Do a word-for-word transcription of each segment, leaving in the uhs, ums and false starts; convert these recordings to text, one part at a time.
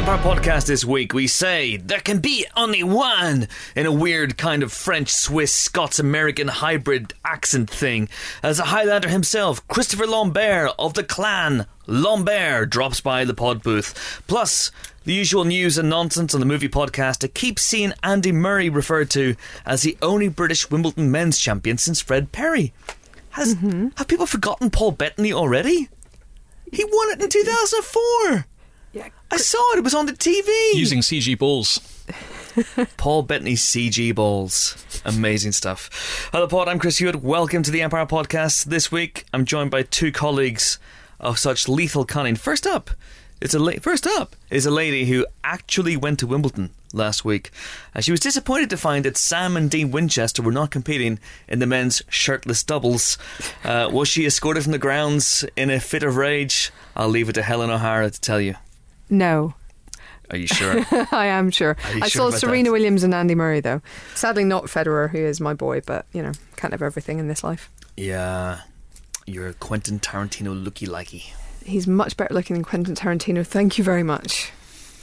Empire podcast this week, we say there can be only one in a weird kind of French, Swiss, Scots-American hybrid accent thing, as a Highlander himself, Christopher Lambert of the clan Lambert, drops by the pod booth. Plus, the usual news and nonsense on the movie podcast that keeps seeing Andy Murray referred to as the only British Wimbledon men's champion since Fred Perry. Has mm-hmm. Have people forgotten Paul Bettany already? He won it in two thousand four. Yeah, I saw it. It was on the T V. Using C G balls. Paul Bettany's C G balls. Amazing stuff. Hello, Pod. I'm Chris Hewitt. Welcome to the Empire Podcast. This week, I'm joined by two colleagues of such lethal cunning. First up, it's a la- first up is a lady who actually went to Wimbledon last week. Uh, she was disappointed to find that Sam and Dean Winchester were not competing in the men's shirtless doubles. Uh, was she escorted from the grounds in a fit of rage? I'll leave it to Helen O'Hara to tell you. No. Are you sure? I am sure. I sure saw Serena that? Williams and Andy Murray, though. Sadly not Federer, who is my boy, but, you know, can't have everything in this life. Yeah, you're a Quentin Tarantino looky-likey. He's much better looking than Quentin Tarantino, thank you very much.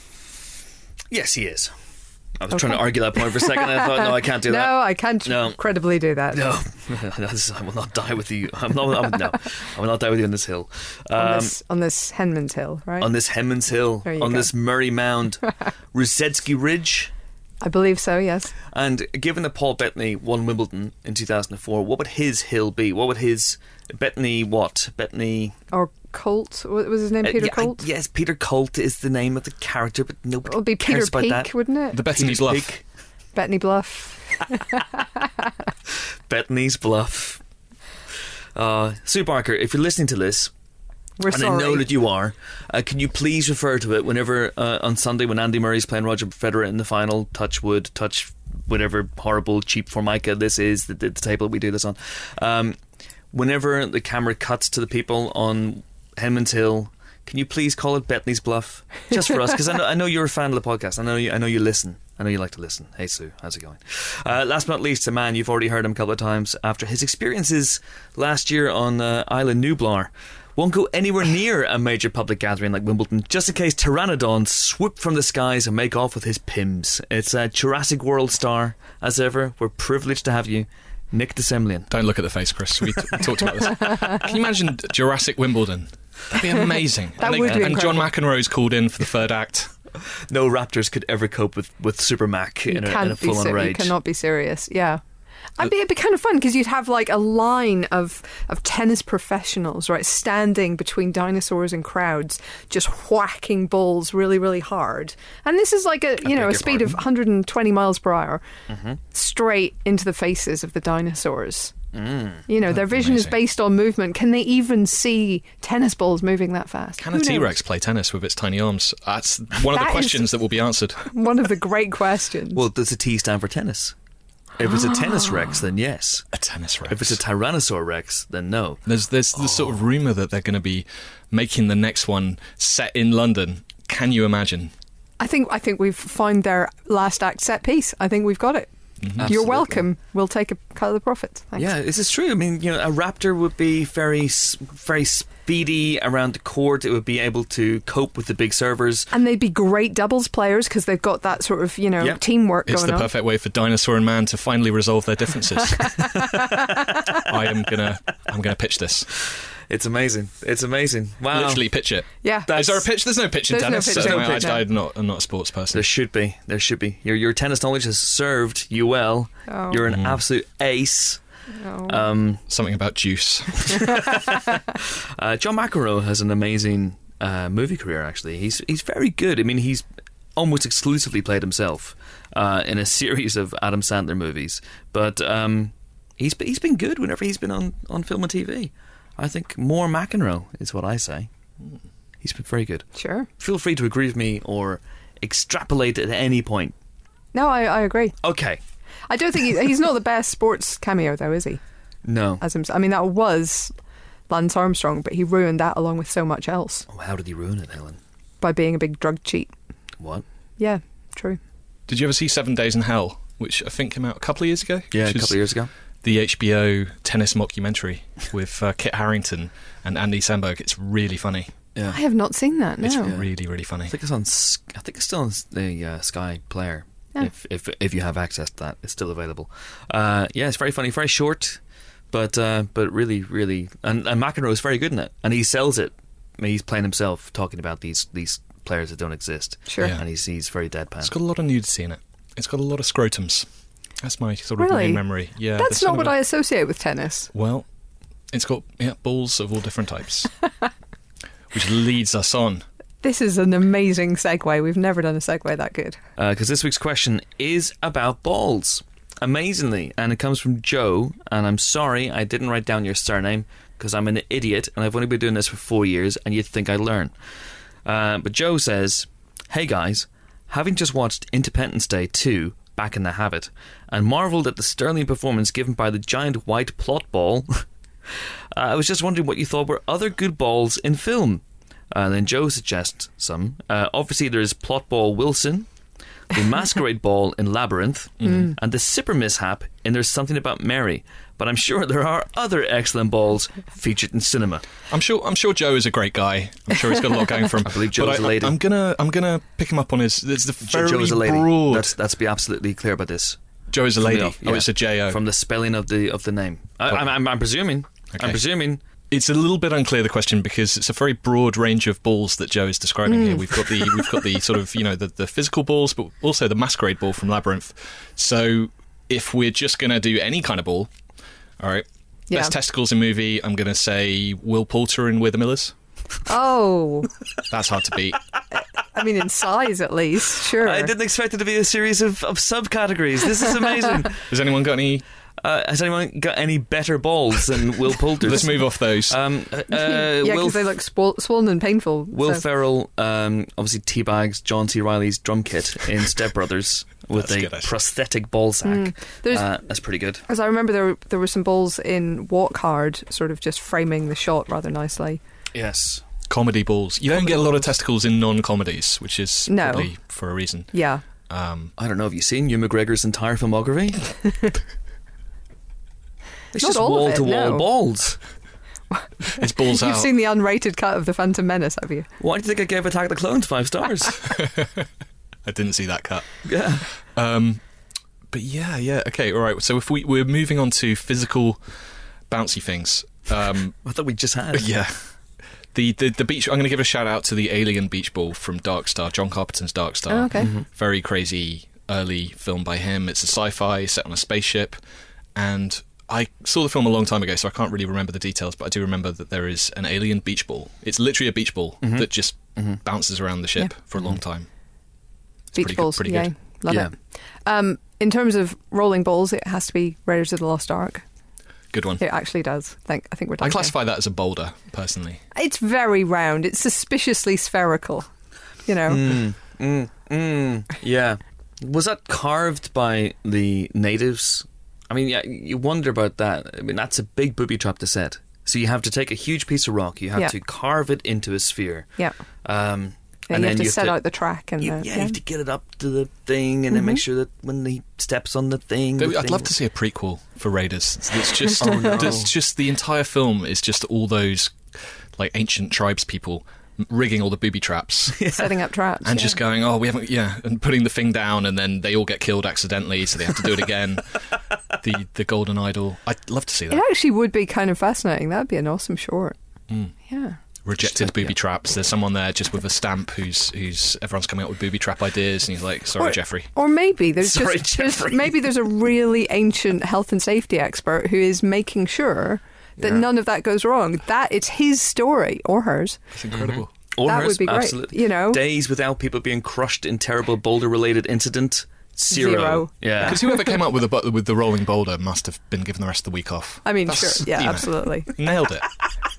Yes, he is. I was Okay. trying to argue that point for a second, and I thought, no, I can't do no, that. No, I can't no. credibly do that. No, I will not die with you. I'm not, I'm, no, I will not die with you on this hill. Um, on, this, on this Henman's Hill, right? On this Henman's Hill, on go. this Murray Mound, Rusetsky Ridge. I believe so, yes. And given that Paul Bettany won Wimbledon in two thousand four, what would his hill be? What would his... Bettany what? Bettany... Or Colt? What was his name? Peter uh, yeah, Colt? I, yes, Peter Colt is the name of the character, but nobody It would be cares Peter about Peak, that. wouldn't it? The Bettany Peter's Bluff. Peak. Bettany Bluff. Bettany's Bluff. Uh, Sue Barker, if you're listening to this, We're and sorry. I know that you are, uh, can you please refer to it whenever uh, on Sunday when Andy Murray's playing Roger Federer in the final, touch wood, touch whatever horrible cheap formica this is, the, the table we do this on, um, whenever the camera cuts to the people on Henman's Hill, can you please call it Bettany's Bluff? Just for us, because I know, I know you're a fan of the podcast. I know you, I know you listen. I know you like to listen. Hey, Sue, how's it going? Uh, last but not least, a man, you've already heard him a couple of times, after his experiences last year on uh, Island Nublar, won't go anywhere near a major public gathering like Wimbledon, just in case pteranodons swoop from the skies and make off with his pims. It's a Jurassic World star, as ever. We're privileged to have you, Nick de Semlyen. Don't look at the face, Chris. We, t- we talked about this. Can you imagine Jurassic Wimbledon? That'd be amazing. That and they, would be And John incredible. McEnroe's called in for the third act. No Raptors could ever cope with, with Super Mac You in a, can't in a be full-on ser- rage. You cannot be serious, yeah. I'd be, it'd be kind of fun because you'd have like a line of, of tennis professionals, right, standing between dinosaurs and crowds, just whacking balls really, really hard. And this is like a you I know beg a your speed of pardon? one hundred twenty miles per hour, Mm-hmm. straight into the faces of the dinosaurs. Mm. You know, their That'd be vision is amazing. based on movement. Can they even see tennis balls moving that fast? Can Who a knows? T-Rex play tennis with its tiny arms? That's one of That the is- questions that will be answered. One of the great questions. Well, does the T stand for tennis? If it's a tennis Rex, then yes. A tennis Rex. If it's a Tyrannosaur Rex, then no. There's there's the sort of rumour that they're going to be making the next one set in London. Can you imagine? I think I think we've found their last act set piece. I think we've got it. Mm-hmm. You're Absolutely. welcome. We'll take a cut of the profit. Thanks. Yeah, this is true. I mean, you know, a raptor would be very, s- very speedy around the court. It would be able to cope with the big servers. And they'd be great doubles players because they've got that sort of, you know, Yep. teamwork It's going the on. perfect way for dinosaur and man to finally resolve their differences. I am gonna I'm gonna pitch this. It's amazing. It's amazing. Wow. Literally pitch it. Yeah. That's- Is there a pitch? There's no pitch in There's no tennis. pitch. so There's no I, pitch, I, no. I'm not I'm not a sports person. There should be. There should be. Your your tennis knowledge has served you well. Oh. You're an absolute ace. Oh. Um, Something about juice. uh, John McEnroe has an amazing uh, movie career. Actually, he's he's very good. I mean, he's almost exclusively played himself uh, in a series of Adam Sandler movies, but um, he's he's been good whenever he's been on, on film and T V. I think more McEnroe is what I say. He's been very good. Sure. Feel free to agree with me or extrapolate at any point. No, I, I agree. Okay. I don't think he, he's not the best sports cameo, though, is he? No. As himself. I mean, that was Lance Armstrong, but he ruined that along with so much else Oh, how did he ruin it, Helen? by being a big drug cheat. What? Yeah, true. Did you ever see Seven Days in Hell, which I think came out a couple of years ago? Yeah, a Which is couple of years ago. The H B O tennis mockumentary with uh, Kit Harington and Andy Samberg. It's really funny. Yeah. I have not seen that. No. It's Yeah. really, really funny. I think it's on. S- I think it's still on the uh, Sky Player. Yeah. If if if you have access to that, it's still available. Uh, yeah, it's very funny, very short, but uh, but really, really, and, and McEnroe is very good in it, and he sells it. I mean, he's playing himself, talking about these these players that don't exist. Sure. Yeah. And he's he's very deadpan. It's got a lot of nudity in it. It's got a lot of scrotums. That's my sort of Really? main memory. Yeah, That's there's not some what of I it- associate with tennis. Well, it's got yeah balls of all different types, which leads us on. This is an amazing segue. We've never done a segue that good. Because this week's question is about balls, amazingly, and it comes from Joe. And I'm sorry I didn't write down your surname because I'm an idiot, and I've only been doing this for four years, and you'd think I'd learn. Uh, but Joe says, "Hey guys, having just watched Independence Day two, Back in the Habit, and marvelled at the sterling performance given by the giant white plot ball, uh, I was just wondering what you thought were other good balls in film." Uh, then Joe suggests some. Uh, obviously, there's Plot Ball Wilson, the Masquerade Ball in Labyrinth, Mm. and the Sipper Mishap in There's Something About Mary. But I'm sure there are other excellent balls featured in cinema. I'm sure. I'm sure Joe is a great guy. I'm sure he's got a lot going for him. I believe Joe's but a lady. I'm gonna. I'm gonna pick him up on his. There's the very Joe is a lady. broad. Let's, let's be absolutely clear about this. Joe is a From the lady. off, Oh, yeah. it's a J O. From the spelling of the of the name. I, I'm, I'm, I'm presuming. Okay. I'm presuming. It's a little bit unclear, the question, because it's a very broad range of balls that Joe is describing here. We've got the we've got the sort of, you know, the, the physical balls, but also the masquerade ball from Labyrinth. So if we're just going to do any kind of ball, all right, Yeah. best testicles in movie, I'm going to say Will Poulter in We're the Millers. Oh, That's hard to beat. I mean, in size at least, sure. I didn't expect it to be a series of, of subcategories. This is amazing. Has anyone got any? uh, has anyone got any better balls than Will Poulter's? Let's move off those. Um, uh, uh, yeah, Will, because they look swol- swollen and painful. Will so. Ferrell um, obviously teabags John C. Reilly's drum kit in Step Brothers with That's a good, actually. prosthetic ball sack. There's- Uh, that's pretty good. As I remember, there were, there were some balls in Walk Hard, sort of just framing the shot rather nicely. Yes. Comedy balls. You don't get a lot of testicles in non-comedies, which is No. probably for a reason. Yeah. Um, I don't know. Have you seen Hugh McGregor's entire filmography? It's Not just all of wall it, to wall no. balls. it's balls You've out. seen the unrated cut of The Phantom Menace, have you? Why do you think I gave Attack of the Clones five stars? I didn't see that cut. Yeah. Um, but yeah, yeah, okay, all right. So if we we're moving on to physical, bouncy things. Um, I thought we just had. yeah, the, the the beach. I'm going to give a shout out to the Alien Beach Ball from Dark Star, John Carpenter's Dark Star. Oh, okay. Very crazy early film by him. It's a sci-fi set on a spaceship, and I saw the film a long time ago, so I can't really remember the details, but I do remember that there is an alien beach ball. It's literally a beach ball that just bounces around the ship Yeah. for a long time. It's Beach pretty balls, good, pretty yeah. good. Love Yeah. it. Um, in terms of rolling balls, it has to be Raiders of the Lost Ark. Good one. It actually does. I think, I think we're done I here. classify that as a boulder, personally. It's very round. It's suspiciously spherical. You know? Mm, mm, mm, yeah. Was that carved by the natives? I mean, yeah, you wonder about that. I mean, that's a big booby trap to set. So you have to take a huge piece of rock, you have Yeah. to carve it into a sphere. Yeah. Um, Yeah, and you then have to you set out the track and you, the, yeah, you have to get it up to the thing and then make sure that when he steps on the thing. the I'd thing love to see a prequel for Raiders. It's just, Oh, no. it's just the entire film is just all those like ancient tribes people rigging all the booby traps setting up traps. and yeah. just going, oh, we haven't, yeah, and putting the thing down, and then they all get killed accidentally, so they have to do it again. the the Golden Idol. I'd love to see It that. actually would be kind of fascinating. That'd be an awesome short. Mm. Yeah. Rejected booby Yeah. traps. There's someone there just with a stamp who's who's everyone's coming up with booby trap ideas, and he's like, sorry, Or- Jeffrey. Or maybe there's Sorry, just there's, Jeffrey. maybe there's a really ancient health and safety expert who is making sure that Yeah. none of that goes wrong. That it's his story or hers. It's incredible. Or that hers, would be great, absolutely. you know? Days without people being crushed in terrible boulder-related incident. Zero. Zero. Yeah. Because whoever came up with the bu- with the rolling boulder must have been given the rest of the week off. I mean, That's- sure, yeah, you know, absolutely. nailed it.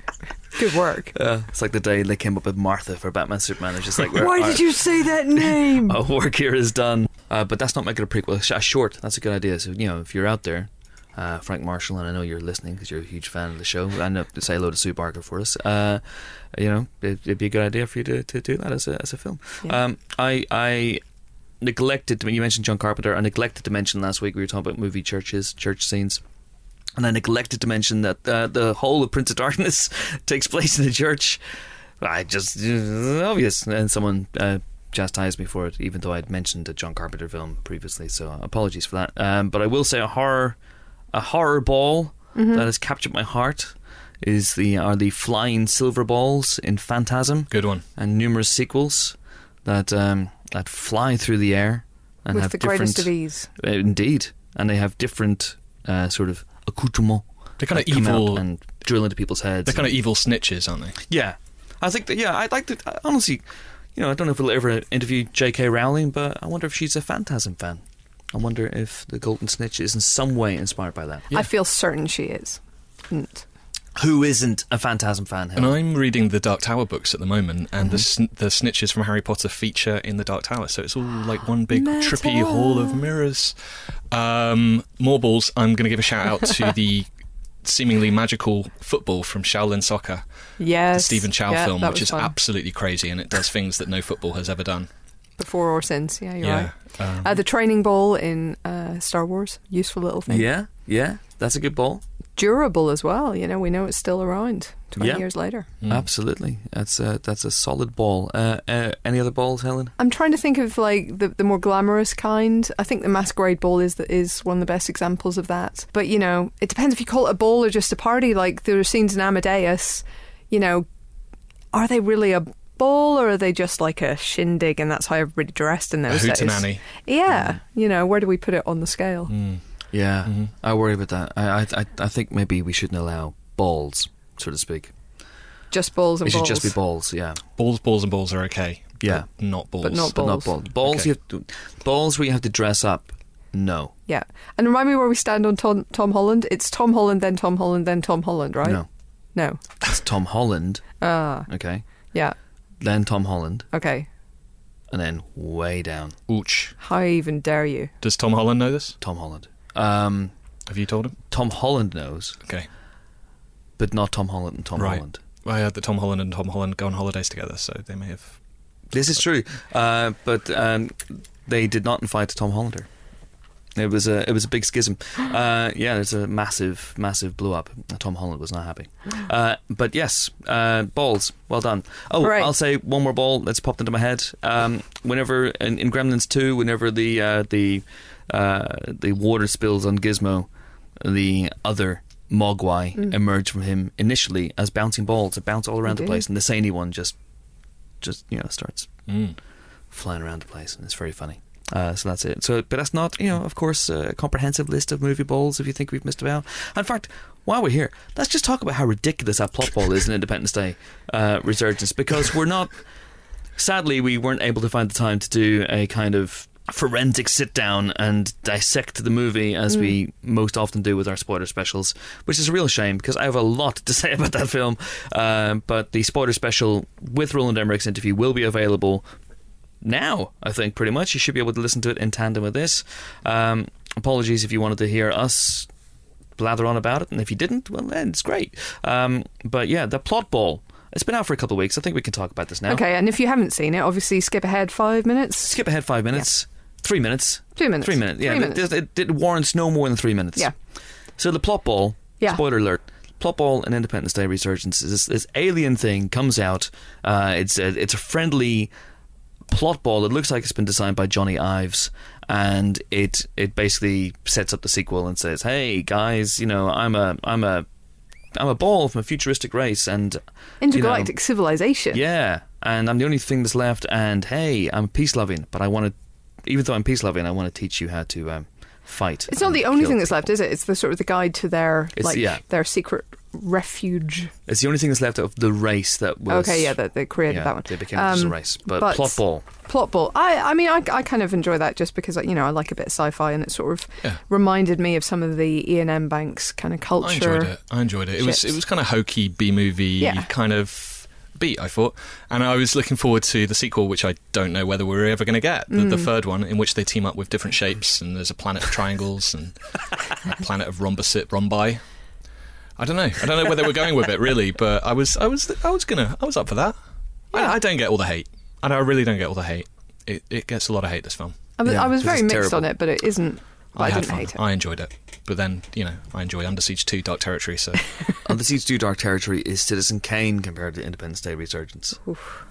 Good work. Uh, it's like the day they came up with Martha for Batman Superman. It's just like, we're- Why our- did you say that name? our work here is done. Uh, but that's not making a prequel. A short, that's a good idea. So, you know, if you're out there, uh, Frank Marshall, and I know you're listening because you're a huge fan of the show, I know to say hello to Sue Barker for us. Uh, you know, it, it'd be a good idea for you to, to do that as a, as a film. Yeah. Um, I, I neglected, to, you mentioned John Carpenter, I neglected to mention last week we were talking about movie churches, church scenes. And I neglected to mention that uh, the whole of Prince of Darkness takes place in a church. I just uh, obvious, and someone uh, chastised me for it, even though I'd mentioned a John Carpenter film previously. So apologies for that. Um, but I will say a horror, a horror ball mm-hmm. that has captured my heart is the are the flying silver balls in Phantasm. Good one. And numerous sequels that um, that fly through the air and with have the different, greatest of ease. Uh, indeed, and they have different uh, sort of accoutrements. They're kind of that come out evil and drill into people's heads. They're kind of evil snitches, aren't they? Yeah, I think that. Yeah, I'd like to. Honestly, you know, I don't know if we'll ever interview J K Rowling, but I wonder if she's a Phantasm fan. I wonder if the Golden Snitch is in some way inspired by that. Yeah. I feel certain she is. Mm. Who isn't a Phantasm fan? And I'm reading the Dark Tower books at the moment, and mm-hmm. the sn- the snitches from Harry Potter feature in the Dark Tower, so it's all like one big Meta. trippy hall of mirrors. Um, more balls. I'm going to give a shout out to the seemingly magical football from Shaolin Soccer, yes, the Stephen Chow yeah, film, which is fun. absolutely crazy, and it does things that no football has ever done. Before or since, yeah, you're yeah, right. Um, uh, the training ball in uh, Star Wars, useful little thing. Yeah, yeah, that's a good ball. Durable as well, you know, we know it's still around twenty yeah. years later. Mm. Absolutely. That's a, that's a solid ball. Uh, uh, any other balls, Helen? I'm trying to think of like the, the more glamorous kind. I think the Masquerade Ball is the, is one of the best examples of that. But, you know, it depends if you call it a ball or just a party. Like there are scenes in Amadeus, you know, are they really a ball or are they just like a shindig and that's how everybody dressed in those a days? hootenanny. Yeah. Mm. You know, where do we put it on the scale? Mm. Yeah, mm-hmm. I worry about that. I, I I think maybe we shouldn't allow balls, so to speak. Just balls and it balls. should just be balls. Yeah, balls, balls, and balls are okay. Yeah, but not balls. But not but not balls. balls. Balls, Okay. you have to, balls where you have to dress up. No, Yeah. And remind me where we stand on Tom, Tom Holland. It's Tom Holland, then Tom Holland, then Tom Holland, right? no, No. it's Tom Holland. Ah. Okay, Yeah. then Tom Holland, Okay. and then way down Ouch. How even dare you? Does Tom Holland know this? Tom Holland. Um, Have you told him? Tom Holland knows, Okay. but not Tom Holland and Tom Right. Holland. I heard that Tom Holland and Tom Holland go on holidays together, so they may have... This is true, uh, but um, they did not invite Tom Hollander. It was a it was a big schism. Uh, yeah, there's a massive massive blow up. Tom Holland was not happy. Uh, but yes, uh, balls. Well done. Oh, Right. I'll say one more ball that's popped into my head. Um, whenever in, in Gremlins two, whenever the uh, the uh, the water spills on Gizmo, the other Mogwai Mm. emerge from him initially as bouncing balls that bounce all around They the do. place, and the zany one just just you know starts Mm. flying around the place, and it's very funny. Uh, so that's it. So, but that's not, you know, of course, a comprehensive list of movie balls. If you think we've missed about, in fact, while we're here, let's just talk about how ridiculous that plot ball is in Independence Day uh, Resurgence, because we're not. Sadly, we weren't able to find the time to do a kind of forensic sit down and dissect the movie as Mm. we most often do with our spoiler specials, which is a real shame because I have a lot to say about that film. Um, but the spoiler special with Roland Emmerich's interview will be available now, I think, pretty much. You should be able to listen to it in tandem with this. Um, apologies if you wanted to hear us blather on about it, and if you didn't, well, then it's great. Um, but yeah, the plot ball. It's been out for a couple of weeks. I think we can talk about this now. Okay, and if you haven't seen it, obviously skip ahead five minutes. Skip ahead five minutes. Three minutes. Two minutes. Three minutes. Yeah, Three minutes. It, it, it warrants no more than three minutes. Yeah. So the plot ball. Yeah. Spoiler alert. Plot ball and Independence Day Resurgence is this, this alien thing comes out. Uh, it's a, it's a friendly plot ball that looks like it's been designed by Johnny Ives, and it it basically sets up the sequel and says, "Hey guys, you know, I'm a I'm a I'm a ball from a futuristic race, and Intergalactic you know, civilization. yeah, and I'm the only thing that's left. And hey, I'm peace loving, but I want to, even though I'm peace loving, I want to teach you how to um, fight." It's not and the only kill thing that's people. left, is it? It's the sort of the guide to their It's- like yeah. their secret refuge. It's the only thing that's left of the race that was. Okay, yeah, that they created yeah, that one. They became just a Um, race, but, but- plot ball. Plot ball. I, I mean, I, I kind of enjoy that just because, you know, I like a bit of sci-fi, and it sort of Yeah. reminded me of some of the Ian M. Banks kind of culture. I enjoyed it. I enjoyed it. It was ships. it was kind of hokey B movie Yeah. kind of beat, I thought, and I was looking forward to the sequel, which I don't know whether we're ever going to get. The, the Mm. third one, in which they team up with different shapes, and there's a planet of triangles and a planet of rhombosit rhombi. I don't know. I don't know where they were going with it really, but I was I was I was gonna I was up for that. Yeah. I, I don't get all the hate, and I really don't get all the hate. It it gets a lot of hate, this film. I was, Yeah, I was this very is mixed terrible. on it, but it isn't But I, I had didn't fun. hate it. I enjoyed it. But then, you know, I enjoy Under Siege two Dark Territory, so... Under Siege two Dark Territory is Citizen Kane compared to Independence Day Resurgence. Oof.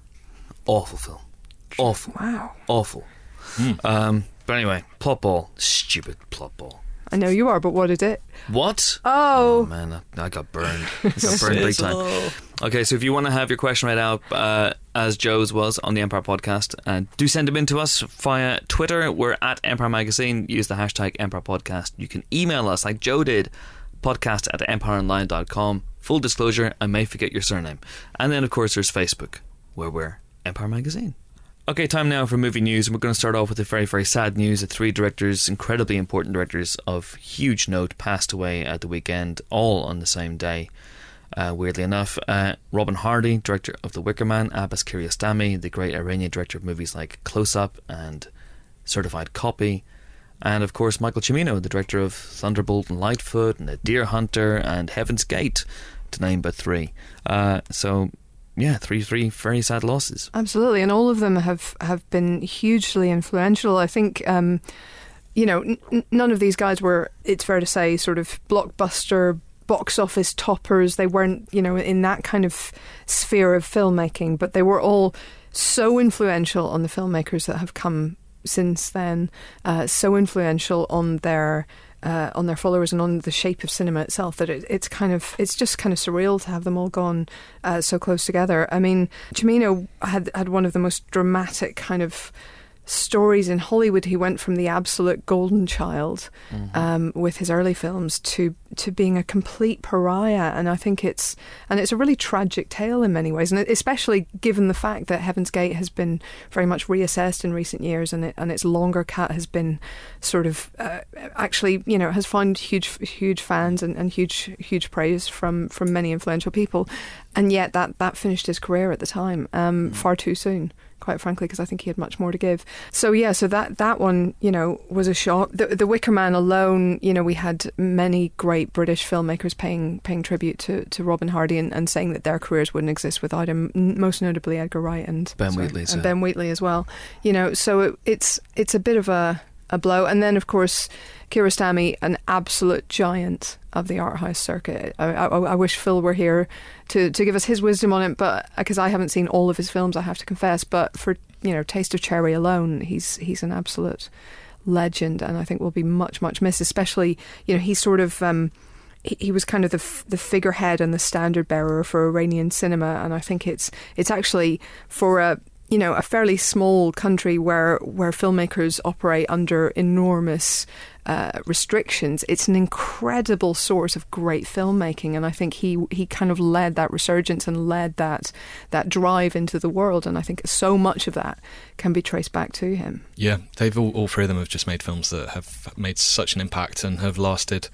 Awful film. Awful. Wow. Awful. Mm. Um, but anyway, plot ball. Stupid plot ball. I know you are, but what is it? What? Oh. Oh, man, I, I got burned. I got burned big time. Okay, so if you want to have your question read out, uh, as Joe's was on the Empire Podcast, uh, do send them in to us via Twitter. We're at Empire Magazine. Use the hashtag Empire Podcast. You can email us like Joe did, podcast at empire online dot com. Full disclosure, I may forget your surname. And then, of course, there's Facebook, where we're Empire Magazine. Okay, time now for movie news, and we're going to start off with the very, very sad news that three directors, incredibly important directors of huge note, passed away at the weekend, all on the same day. Uh, weirdly enough, uh, Robin Hardy, director of The Wicker Man, Abbas Kiarostami, the great Iranian director of movies like Close Up and Certified Copy, and of course Michael Cimino, the director of Thunderbolt and Lightfoot and The Deer Hunter and Heaven's Gate, to name but three. Uh, so... Yeah, three three very sad losses. Absolutely, and all of them have, have been hugely influential. I think, um, you know, n- none of these guys were, it's fair to say, sort of blockbuster, box office toppers. They weren't, you know, in that kind of sphere of filmmaking, but they were all so influential on the filmmakers that have come since then, uh, so influential on their... Uh, on their followers and on the shape of cinema itself, that it, it's kind of it's just kind of surreal to have them all gone uh, so close together. I mean, Cimino had had one of the most dramatic kind of stories in Hollywood. He went from the absolute golden child mm-hmm. um, with his early films to to being a complete pariah, and I think it's and it's a really tragic tale in many ways, and especially given the fact that Heaven's Gate has been very much reassessed in recent years, and it, and its longer cut has been sort of uh, actually, you know, has found huge huge fans and, and huge huge praise from from many influential people, and yet that that finished his career at the time um, mm. far too soon, quite frankly, because I think he had much more to give. So yeah, so that that one, you know, was a shock. The, the Wicker Man alone, you know, we had many great British filmmakers paying paying tribute to, to Robin Hardy and, and saying that their careers wouldn't exist without him. Most notably Edgar Wright and Ben sorry, Wheatley, and Ben Wheatley as well. You know, so it, it's it's a bit of a a blow. And then, of course, Kiarostami, an absolute giant of the art house circuit. I, I, I wish Phil were here to, to give us his wisdom on it, but because I haven't seen all of his films, I have to confess. But for, you know, Taste of Cherry alone, he's he's an absolute legend, and I think will be much much missed. Especially, you know, he's sort of um, he, he was kind of the f- the figurehead and the standard bearer for Iranian cinema, and I think it's it's actually for a you know, a fairly small country where where filmmakers operate under enormous uh, restrictions, it's an incredible source of great filmmaking, and I think he he kind of led that resurgence and led that that drive into the world, and I think so much of that can be traced back to him. Yeah, they've all, all three of them have just made films that have made such an impact and have lasted.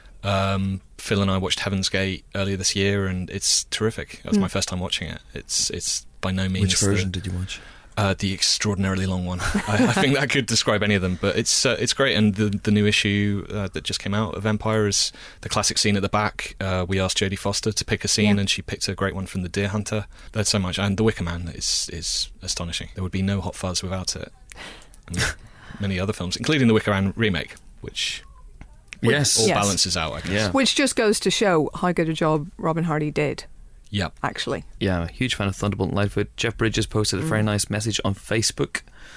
Um, Phil and I watched Heaven's Gate earlier this year, and it's terrific. That was mm. my first time watching it. It's it's by no means. Which version the, did you watch? Uh, the extraordinarily long one. I, I think that could describe any of them, but it's uh, it's great. And the the new issue uh, that just came out of Empire is the classic scene at the back. Uh, we asked Jodie Foster to pick a scene, yeah. and she picked a great one from The Deer Hunter. There's so much, and The Wicker Man is is astonishing. There would be no Hot Fuzz without it. And many other films, including the Wicker Man remake, which. Yes, all yes. balances out, I guess. Yeah. Which just goes to show how good a job Robin Hardy did. Yeah, actually. Yeah, I'm a huge fan of Thunderbolt and Lightfoot. Jeff Bridges posted a very mm. nice message on Facebook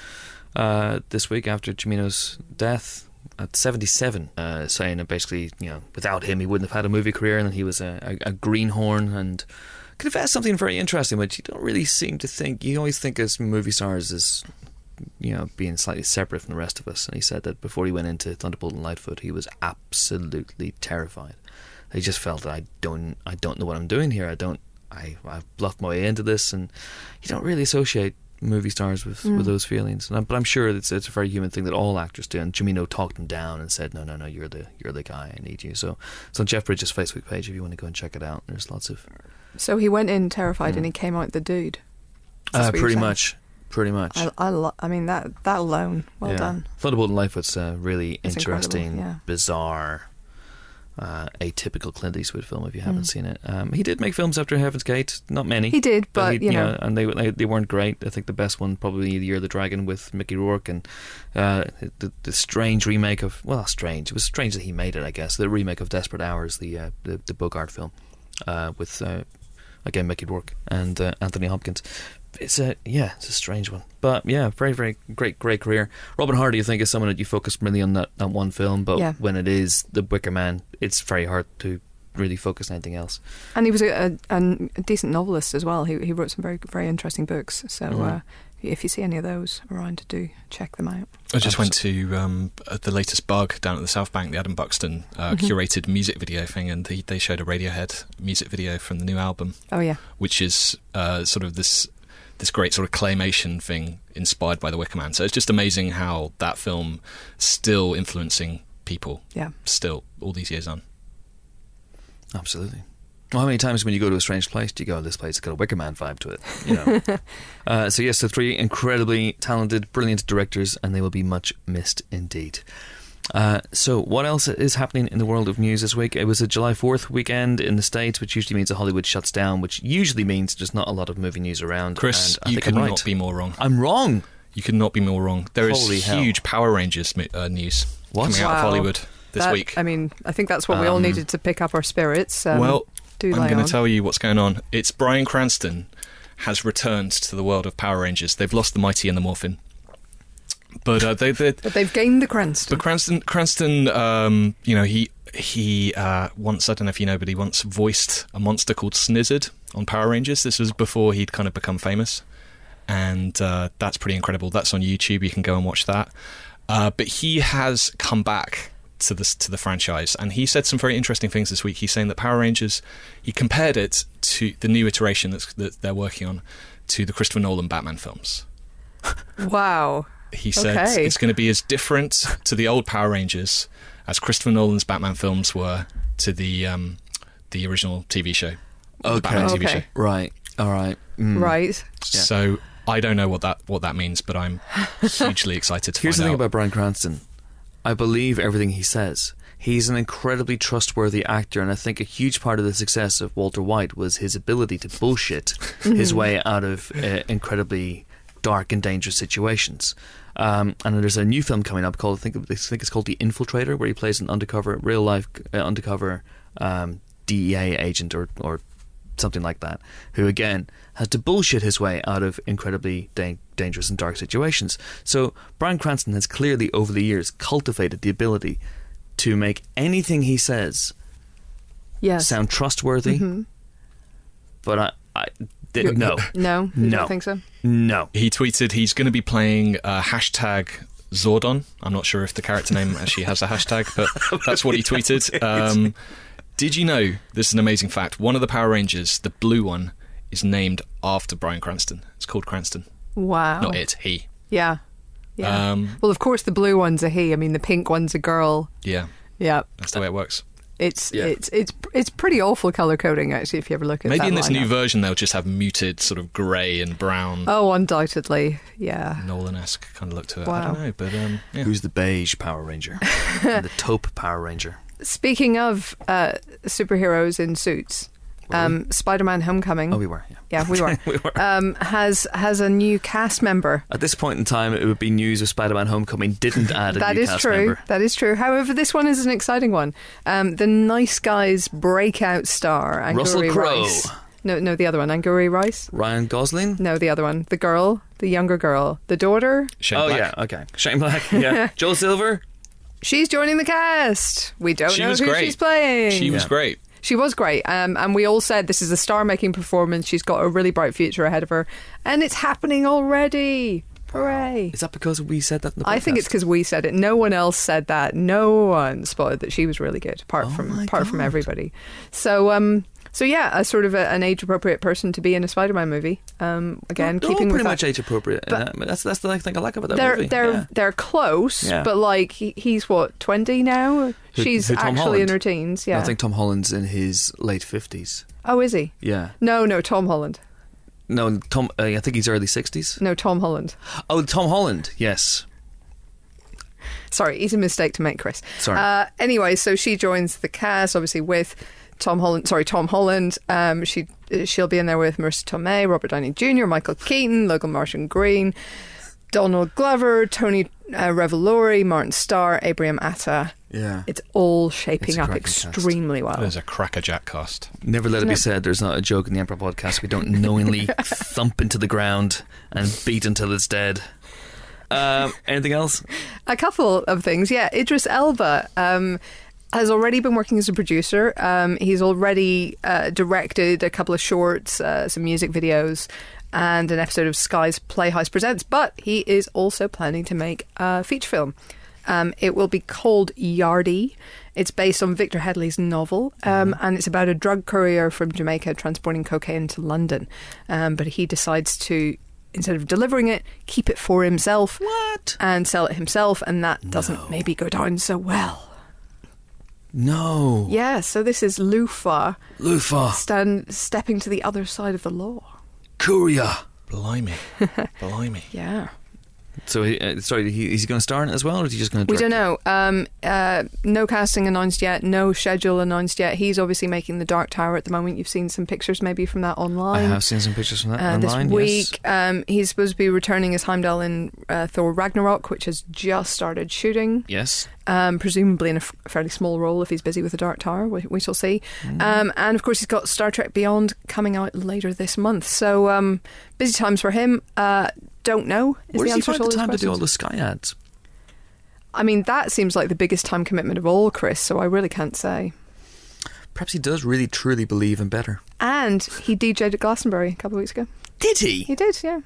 uh, this week after Cimino's death at seventy-seven, uh, saying that basically, you know, without him he wouldn't have had a movie career, and that he was a, a, a greenhorn, and confessed something very interesting, which you don't really seem to think. You always think as movie stars as, you know, being slightly separate from the rest of us. And he said that before he went into Thunderbolt and Lightfoot, he was absolutely terrified. He just felt that I don't, I don't know what I'm doing here. I don't, I, I've bluffed my way into this, and you don't really associate movie stars with, mm. with those feelings. And I'm, but I'm sure it's it's a very human thing that all actors do. And Cimino talked him down and said, "No, no, no, you're the you're the guy. I need you." So, it's on Jeff Bridges' Facebook page if you want to go and check it out. There's lots of. So he went in terrified, mm. and he came out the dude. Uh, pretty much. Pretty much. I, I, lo- I mean, that that alone, well yeah. done. Thunderbolt and Lightfoot's a really it's interesting, yeah. bizarre, uh, atypical Clint Eastwood film if you haven't mm. seen it. Um, he did make films after Heaven's Gate, not many. He did, but, but he, you know, know, and they, they they weren't great. I think the best one probably The Year of the Dragon with Mickey Rourke, and uh, the the strange remake of well, strange. It was strange that he made it, I guess. The remake of Desperate Hours, the uh, the, the Bogart film, uh, with uh, again Mickey Rourke and uh, Anthony Hopkins. It's a yeah, it's a strange one, but yeah, very very great great career. Robin Hardy, I think, is someone that you focus really on that, that one film, but yeah. when it is The Wicker Man, it's very hard to really focus on anything else. And he was a, a, a decent novelist as well. He he wrote some very very interesting books. So mm-hmm. uh, if you see any of those around, do check them out. I just went to um, the latest Bug down at the South Bank, the Adam Buxton uh, mm-hmm. curated music video thing, and they, they showed a Radiohead music video from the new album. Oh yeah, which is uh, sort of this. this great sort of claymation thing inspired by The Wicker Man. So it's just amazing how that film still influencing people. Yeah. Still, all these years on. Absolutely. Well, how many times when you go to a strange place do you go, this place has got a Wicker Man vibe to it? You know. uh, so yes, the three incredibly talented, brilliant directors, and they will be much missed indeed. Uh, so what else is happening in the world of news this week? It was a July fourth weekend in the States, which usually means that Hollywood shuts down, which usually means there's not a lot of movie news around. Chris, and I you think could I'm right. not be more wrong. I'm wrong. You could not be more wrong. There Holy is hell. huge Power Rangers uh, news what? coming wow. out of Hollywood this that, week. I mean, I think that's what um, we all needed to pick up our spirits. Um, well, do I'm going to tell you what's going on. It's Bryan Cranston has returned to the world of Power Rangers. They've lost the Mighty and the Morphin. But uh, they, they, but they've gained the Cranston. But Cranston, Cranston, um, you know, he he uh, once, I don't know if you know, but he once voiced a monster called Snizzard on Power Rangers. This was before he'd kind of become famous, and uh, that's pretty incredible. That's on YouTube. You can go and watch that. Uh, but he has come back to this to the franchise, and he said some very interesting things this week. He's saying that Power Rangers, he compared it to the new iteration that's, that they're working on to the Christopher Nolan Batman films. Wow. He said okay. it's going to be as different to the old Power Rangers as Christopher Nolan's Batman films were to the um, the original T V show. Okay. The Batman okay. T V show. Right. All right. Mm. Right. Yeah. So I don't know what that what that means, but I'm hugely excited to Here's find the thing out. about Bryan Cranston. I believe everything he says. He's an incredibly trustworthy actor, and I think a huge part of the success of Walter White was his ability to bullshit his way out of uh, incredibly dark and dangerous situations. Um, and there's a new film coming up called I think, I think it's called The Infiltrator, where he plays an undercover, real life uh, undercover um, D E A agent or or something like that, who again has to bullshit his way out of incredibly da- dangerous and dark situations. So Bryan Cranston has clearly over the years cultivated the ability to make anything he says yes. sound trustworthy. Mm-hmm. But I, I th- no, no, you no, don't think so? No. He tweeted he's going to be playing uh, hashtag Zordon. I'm not sure if the character name actually has a hashtag, but that's what he tweeted. Um, did you know, this is an amazing fact, one of the Power Rangers, the blue one, is named after Bryan Cranston. It's called Cranston. Wow. Not it, he. Yeah. Yeah. Um, well, of course, the blue one's a he. I mean, the pink one's a girl. Yeah. Yeah. That's the way it works. It's yeah. it's it's it's pretty awful colour coding, actually, if you ever look at Maybe that in this lineup. new version they'll just have muted sort of grey and brown, Oh, undoubtedly. Yeah. Nolan-esque kind of look to it. Wow. I don't know, but um, yeah. Who's the beige Power Ranger? And the taupe Power Ranger? Speaking of uh, superheroes in suits, um, Spider-Man: Homecoming. Oh, we were. Yeah, Yeah, we were. we were. Um, has has a new cast member. At this point in time, it would be news if Spider-Man: Homecoming didn't add a That new is cast true. member. That is true. However, this one is an exciting one. Um, the Nice Guys breakout star, Angourie Russell Crowe. Rice. No, no, the other one, Angourie Rice. Ryan Gosling. No, the other one, the girl, the younger girl, the daughter. Shane oh Black. yeah, okay. Shane Black. Yeah. Joel Silver. She's joining the cast. We don't She know was who great. she's playing. She was Yeah. great. She was great, um, and we all said this is a star-making performance. She's got a really bright future ahead of her, and it's happening already. Hooray! Is that because we said that in the podcast? I think it's because we said it. No one else said that. No one spotted that she was really good, apart Oh from my apart from God. everybody. So, um, so yeah, a sort of a, an age-appropriate person to be in a Spider-Man movie. Um, again, They're keeping all with pretty that. much age appropriate. But- Uh, that's that's the thing I like about that They're movie. they're yeah. they're close, Yeah. but like he, he's what twenty now. Who- She's who, Tom actually Holland? in her teens. Yeah. I think Tom Holland's in his late fifties. Oh, is he? Yeah. No, no, Tom Holland. No, Tom. Uh, I think he's early sixties. No, Tom Holland. Oh, Tom Holland. Yes. Sorry, easy mistake to make, Chris. Sorry. Uh, anyway, so she joins the cast, obviously with Tom Holland. Sorry, Tom Holland. Um, she she'll be in there with Marissa Tomei, Robert Downey Junior, Michael Keaton, Logan Marshall Green, Donald Glover, Tony uh, Revolori, Martin Starr, Abraham Atta. Yeah. It's all shaping It's a up cracking extremely well. There's a crackerjack cast. Never let it Isn't be it? said there's not a joke in the Emperor podcast we don't knowingly thump into the ground and beat until it's dead. Um, anything else? A couple of things, yeah. Idris Elba um, has already been working as a producer. Um, he's already uh, directed a couple of shorts, uh, some music videos, and an episode of Sky's Playhouse Presents. But he is also planning to make a feature film. Um, it will be called Yardie. It's based on Victor Headley's novel, um, mm-hmm. and it's about a drug courier from Jamaica transporting cocaine to London. Um, but he decides to, instead of delivering it, keep it for himself. What? And sell it himself, and that doesn't no. maybe go down so well. No. Yeah, so this is Lufa. Lufa. Stand, stepping to the other side of the law. Courier. Blimey. Blimey. Yeah. So, he, uh, sorry, he, is he going to star in it as well, or is he just going to We direct don't know. Um, uh, no casting announced yet, no schedule announced yet. He's obviously making The Dark Tower at the moment. You've seen some pictures maybe from that online. I have seen some pictures from that uh, online, this week. yes. Um, he's supposed to be returning as Heimdall in uh, Thor Ragnarok, which has just started shooting. Yes. Um, presumably in a f- fairly small role if he's busy with The Dark Tower. We, we shall see. Mm. Um, and of course he's got Star Trek Beyond coming out later this month. So um, busy times for him. Uh, don't know is Where the does he answer find to all the those time to do all questions. the Sky ads? I mean, that seems like the biggest time commitment of all, Chris, so I really can't say. Perhaps he does really truly believe in better. And he D J'd at Glastonbury a couple of weeks ago. Did he? He did, yeah.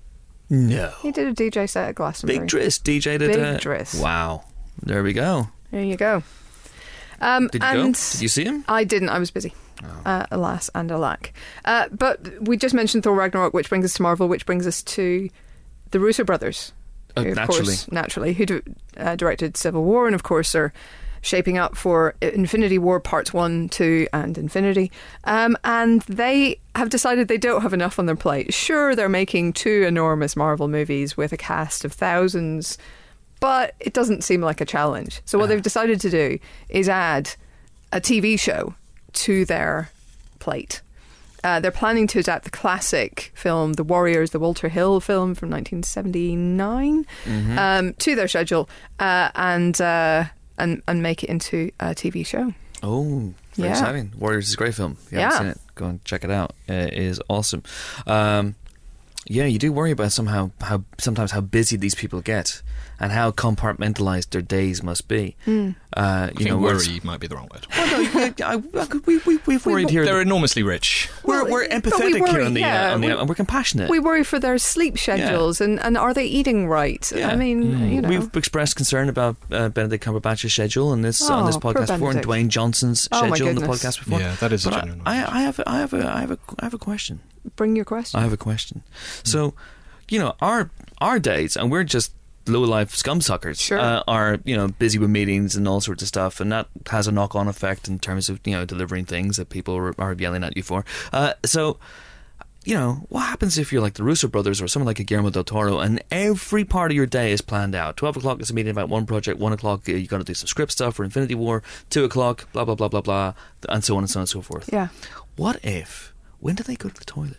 No. He did a D J set at Glastonbury. Big Driss D J'd at... Big uh, Driss. Wow. There we go. There you go. Um, Did you and go? Did you see him? I didn't. I was busy. Oh. Uh, alas and alack. Uh, but we just mentioned Thor Ragnarok, which brings us to Marvel, which brings us to the Russo brothers. Uh, who, of naturally. course, naturally, who do, uh, directed Civil War and, of course, are shaping up for Infinity War Parts one, two and Infinity. Um, and they have decided they don't have enough on their plate. Sure, they're making two enormous Marvel movies with a cast of thousands, but it doesn't seem like a challenge. So what they've decided to do is add a T V show to their plate. Uh, they're planning to adapt the classic film The Warriors, the Walter Hill film from nineteen seventy-nine, mm-hmm. um, to their schedule uh, and, uh, and and make it into a T V show. Oh, very Yeah. exciting. Warriors is a great film. If you haven't Yeah. seen it, go and check it out. Uh, it is awesome. Um, yeah, you do worry about somehow how sometimes how busy these people get and how compartmentalized their days must be. Mm. Uh, I you think know, whereas- worry might be the wrong word. Well, no, yeah, I, I, we, we, we've worried here. They're that enormously rich. We're, Well, we're but empathetic we worry, here on the, yeah, uh, on the we- and we're compassionate. We worry for their sleep schedules and, and are they eating right? Yeah. I mean, you know. We've expressed concern about uh, Benedict Cumberbatch's schedule on this on this Oh, poor podcast before, and Benedict. Dwayne Johnson's Oh, my schedule on the goodness. podcast before. Yeah, that is a But genuine I, knowledge. I, I have, a, I have, a, I have, a, I have a question. Bring your question. I have a question. So, you know, our our days, and we're just low life scum suckers, Sure. uh, are you know busy with meetings and all sorts of stuff, and that has a knock on effect in terms of you know delivering things that people are, are yelling at you for. Uh, so. You know, what happens if you're like the Russo brothers or someone like a Guillermo del Toro and every part of your day is planned out? twelve o'clock is a meeting about one project, one o'clock uh, you got to do some script stuff for Infinity War, two o'clock, blah, blah, blah, blah, blah, and so on and so on and so forth. Yeah. What if, when do they go to the toilet?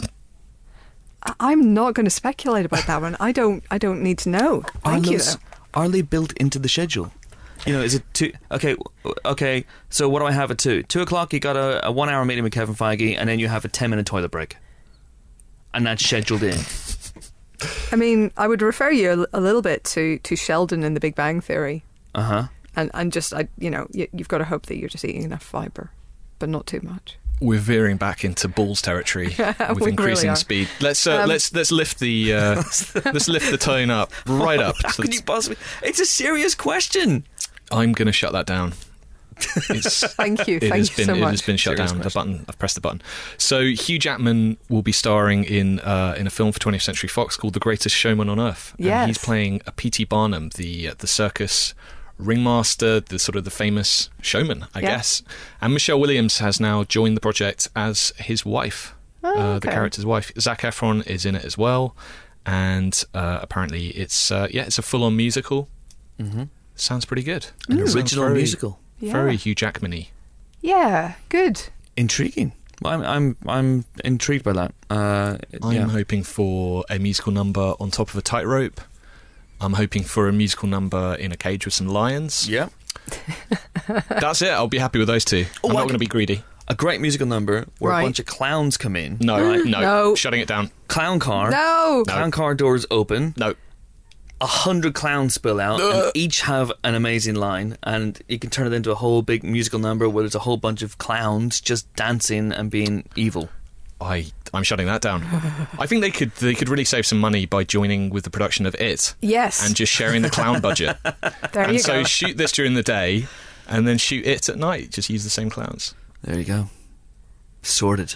I- I'm not going to speculate about that one. I don't I don't need to know. Thank are you, those- though. Are they built into the schedule? You know, is it two? Okay, w- okay. So what do I have at two? Two o'clock, you got a, a one-hour meeting with Kevin Feige, and then you have a ten-minute toilet break, and that's scheduled in. I mean, I would refer you a, a little bit to, to Sheldon in The Big Bang Theory. Uh huh. And, and just, I, you know, you, you've got to hope that you're just eating enough fibre, but not too much. We're veering back into balls territory with We increasing really are. speed. Let's uh, Um, let's let's lift the uh, let's lift the tone up right up. How So can you possibly? It's a serious question. I'm going to shut that down. It's, Thank you. It Thank has you been so it much. has been shut Serious down. The question. button I've pressed the button. So Hugh Jackman will be starring in uh, in a film for twentieth Century Fox called The Greatest Showman on Earth. And Yes. he's playing a P T Barnum, the uh, the circus ringmaster, the sort of the famous showman, I Yeah. guess. And Michelle Williams has now joined the project as his wife, Oh, uh, okay. the character's wife. Zac Efron is in it as well, and uh, apparently it's uh, yeah, it's a full on musical. Mm-hmm. Sounds pretty good. An It sounds original very, musical. Yeah. Very Hugh Jackman-y. Yeah, good. Intriguing. Well, I'm I'm I'm intrigued by that. Uh, I'm yeah. hoping for a musical number on top of a tightrope. I'm hoping for a musical number in a cage with some lions. Yeah. That's it. I'll be happy with those two. Oh, I'm I not going to can- be greedy. A great musical number where Right. a bunch of clowns come in. No, right? no, No. shutting it down. Clown car. No. Clown car doors open. No. A hundred clowns spill out, and each have an amazing line, and you can turn it into a whole big musical number where there's a whole bunch of clowns just dancing and being evil. I I'm shutting that down. I think they could they could really save some money by joining with the production of It Yes. and just sharing the clown budget. there and you so go. shoot this during the day, and then shoot It at night. Just use the same clowns. There you go. Sorted.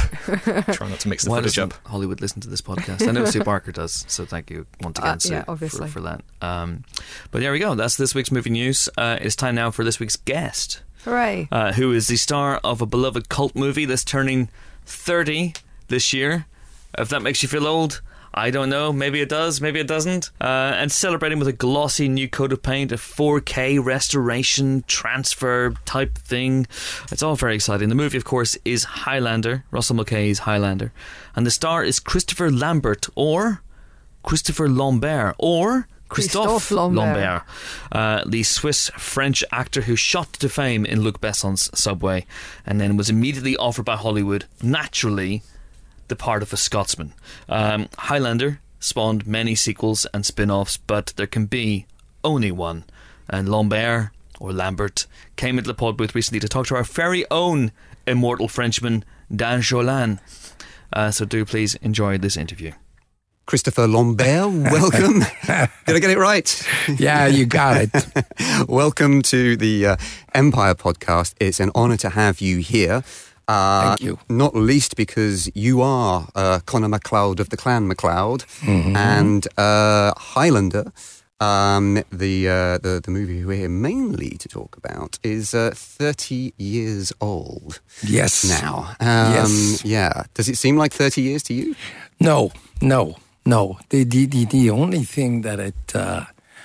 Try not to mix the Why footage doesn't up. Hollywood listen to this podcast? I know Sue Barker does, so thank you once again, Uh, Sue, yeah, for, obviously. for that. Um, but there we go. That's this week's movie news. Uh, it's time now for this week's guest, Hooray. uh, who is the star of a beloved cult movie that's turning thirty this year. If that makes you feel old, I don't know. Maybe it does, maybe it doesn't. Uh, and celebrating with a glossy new coat of paint, a four K restoration transfer type thing. It's all very exciting. The movie, of course, is Highlander, Russell Mulcahy's Highlander. And the star is Christopher Lambert, or Christopher Lambert, or Christophe, Christophe Lambert. Lambert, uh, the Swiss-French actor who shot to fame in Luc Besson's Subway and then was immediately offered by Hollywood, naturally, the part of a Scotsman. Um, Highlander spawned many sequels and spin-offs, but there can be only one. And Lambert, or Lambert, came into the pod booth recently to talk to our very own immortal Frenchman, Dan Jolin. Uh, so do please enjoy this interview. Christopher Lambert, welcome. Did I get it right? Yeah, you got it. Welcome to the uh, Empire podcast. It's an honour to have you here. Uh, Thank you. Not least because you are uh, Conor MacLeod of the Clan MacLeod Mm-hmm. and uh, Highlander. Um, the, uh, the the movie we're here mainly to talk about is uh, thirty years old Yes. now. Um, Yes. Yeah. Does it seem like thirty years to you? No, no, no. The the the, the only thing that it, uh,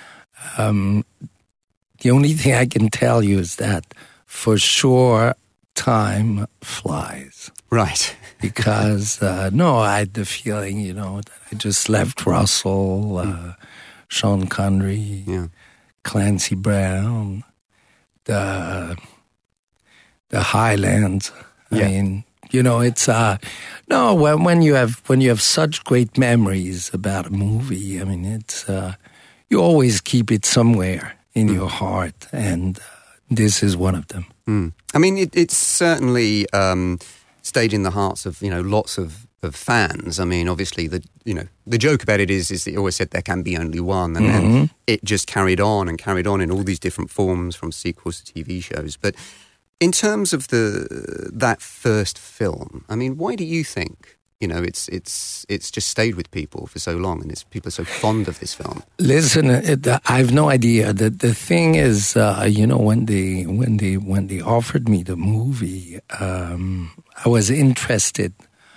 um, the only thing I can tell you is that for sure time flies. Right. Because uh, no, I had the feeling, you know, that I just left Russell, uh, Sean Connery, Yeah. Clancy Brown, the the Highlands. I Yeah. mean, you know, it's uh no when when you have when you have such great memories about a movie. I mean, it's uh, you always keep it somewhere in your heart, and uh, this is one of them. Mm. I mean, it, it's certainly um, stayed in the hearts of, you know, lots of, of fans. I mean, obviously, the you know the joke about it is is that you always said there can be only one, and Mm-hmm. then it just carried on and carried on in all these different forms, from sequels to T V shows. But in terms of the that first film, I mean, why do you think, you know, it's it's it's just stayed with people for so long, and it's people are so fond of this film? Listen, it, I have no idea. The the thing is, uh, you know, when they when they when they offered me the movie, um, I was interested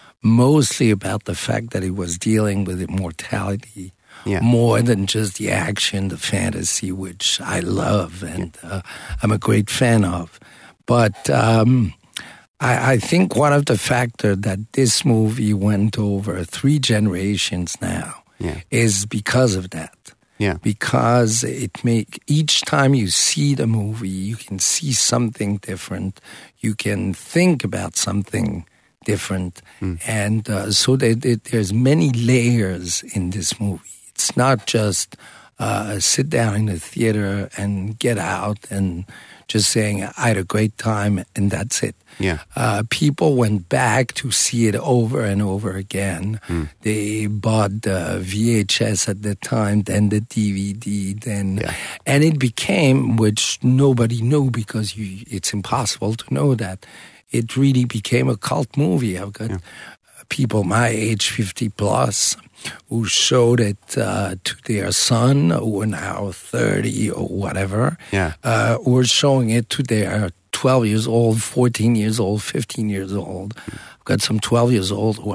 mostly about the fact that it was dealing with immortality, Yeah. more than just the action, the fantasy, which I love and uh, I'm a great fan of. But um, I, I think one of the factors that this movie went over three generations now Yeah. is because of that. Yeah. Because it make each time you see the movie, you can see something different. You can think about something different, and uh, so there, there, there's many layers in this movie. It's not just uh, sit down in the theater and get out and just saying I had a great time and that's it. Yeah. Uh, people went back to see it over and over again. Mm. They bought the V H S at the time, then the D V D, then Yeah. and it became, which nobody knew because you, it's impossible to know that, it really became a cult movie. I've got Yeah. people my age, fifty plus, who showed it uh, to their son, who are now thirty or whatever, Yeah. uh, who are showing it to their twelve years old, fourteen years old, fifteen years old. I've got some twelve years old who are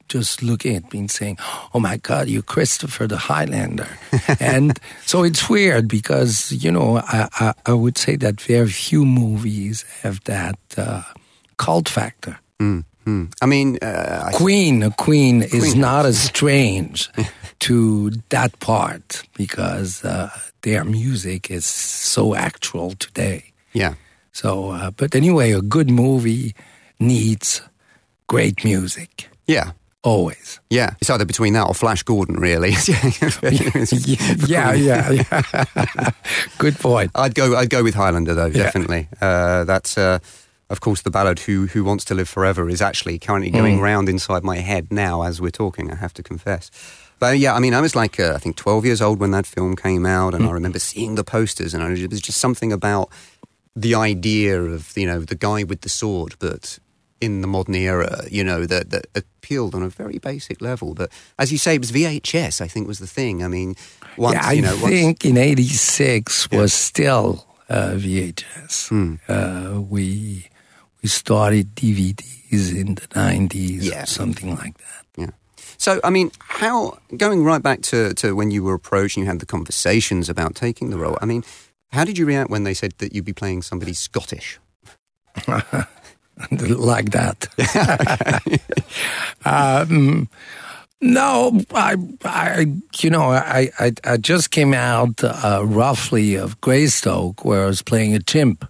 just looking at me and saying, "Oh my God, you're Christopher the Highlander." And so it's weird because, you know, I, I, I would say that very few movies have that uh, cult factor. Mm-hmm. I mean, uh, I Queen, a Queen, Queen is not as strange to that part because uh, their music is so actual today. yeah. So, uh, but anyway, a good movie needs great music. Yeah. Always. Yeah, it's either between that or Flash Gordon, really. yeah, yeah, yeah. Good point. I'd go. I'd go with Highlander, though. Yeah. Definitely. Uh, that's, uh, of course, the ballad "Who Who Wants to Live Forever" is actually currently going Mm. round inside my head now as we're talking. I have to confess. But yeah, I mean, I was like, uh, I think, twelve years old when that film came out, and Mm. I remember seeing the posters, and I, it was just something about the idea of, you know, the guy with the sword, but in the modern era, you know, that, that appealed on a very basic level. But as you say, it was V H S, I think, was the thing. I mean, once, yeah, I you know, once, think in eighty-six Yeah. was still uh, V H S. Hmm. Uh, we we started D V Ds in the nineties Yeah. or something like that. Yeah. So, I mean, how, going right back to, to when you were approached and you had the conversations about taking the role, I mean, how did you react when they said that you'd be playing somebody Scottish? Like that. um, no, I, I, you know, I, I, I just came out uh, roughly of Greystoke where I was playing a chimp.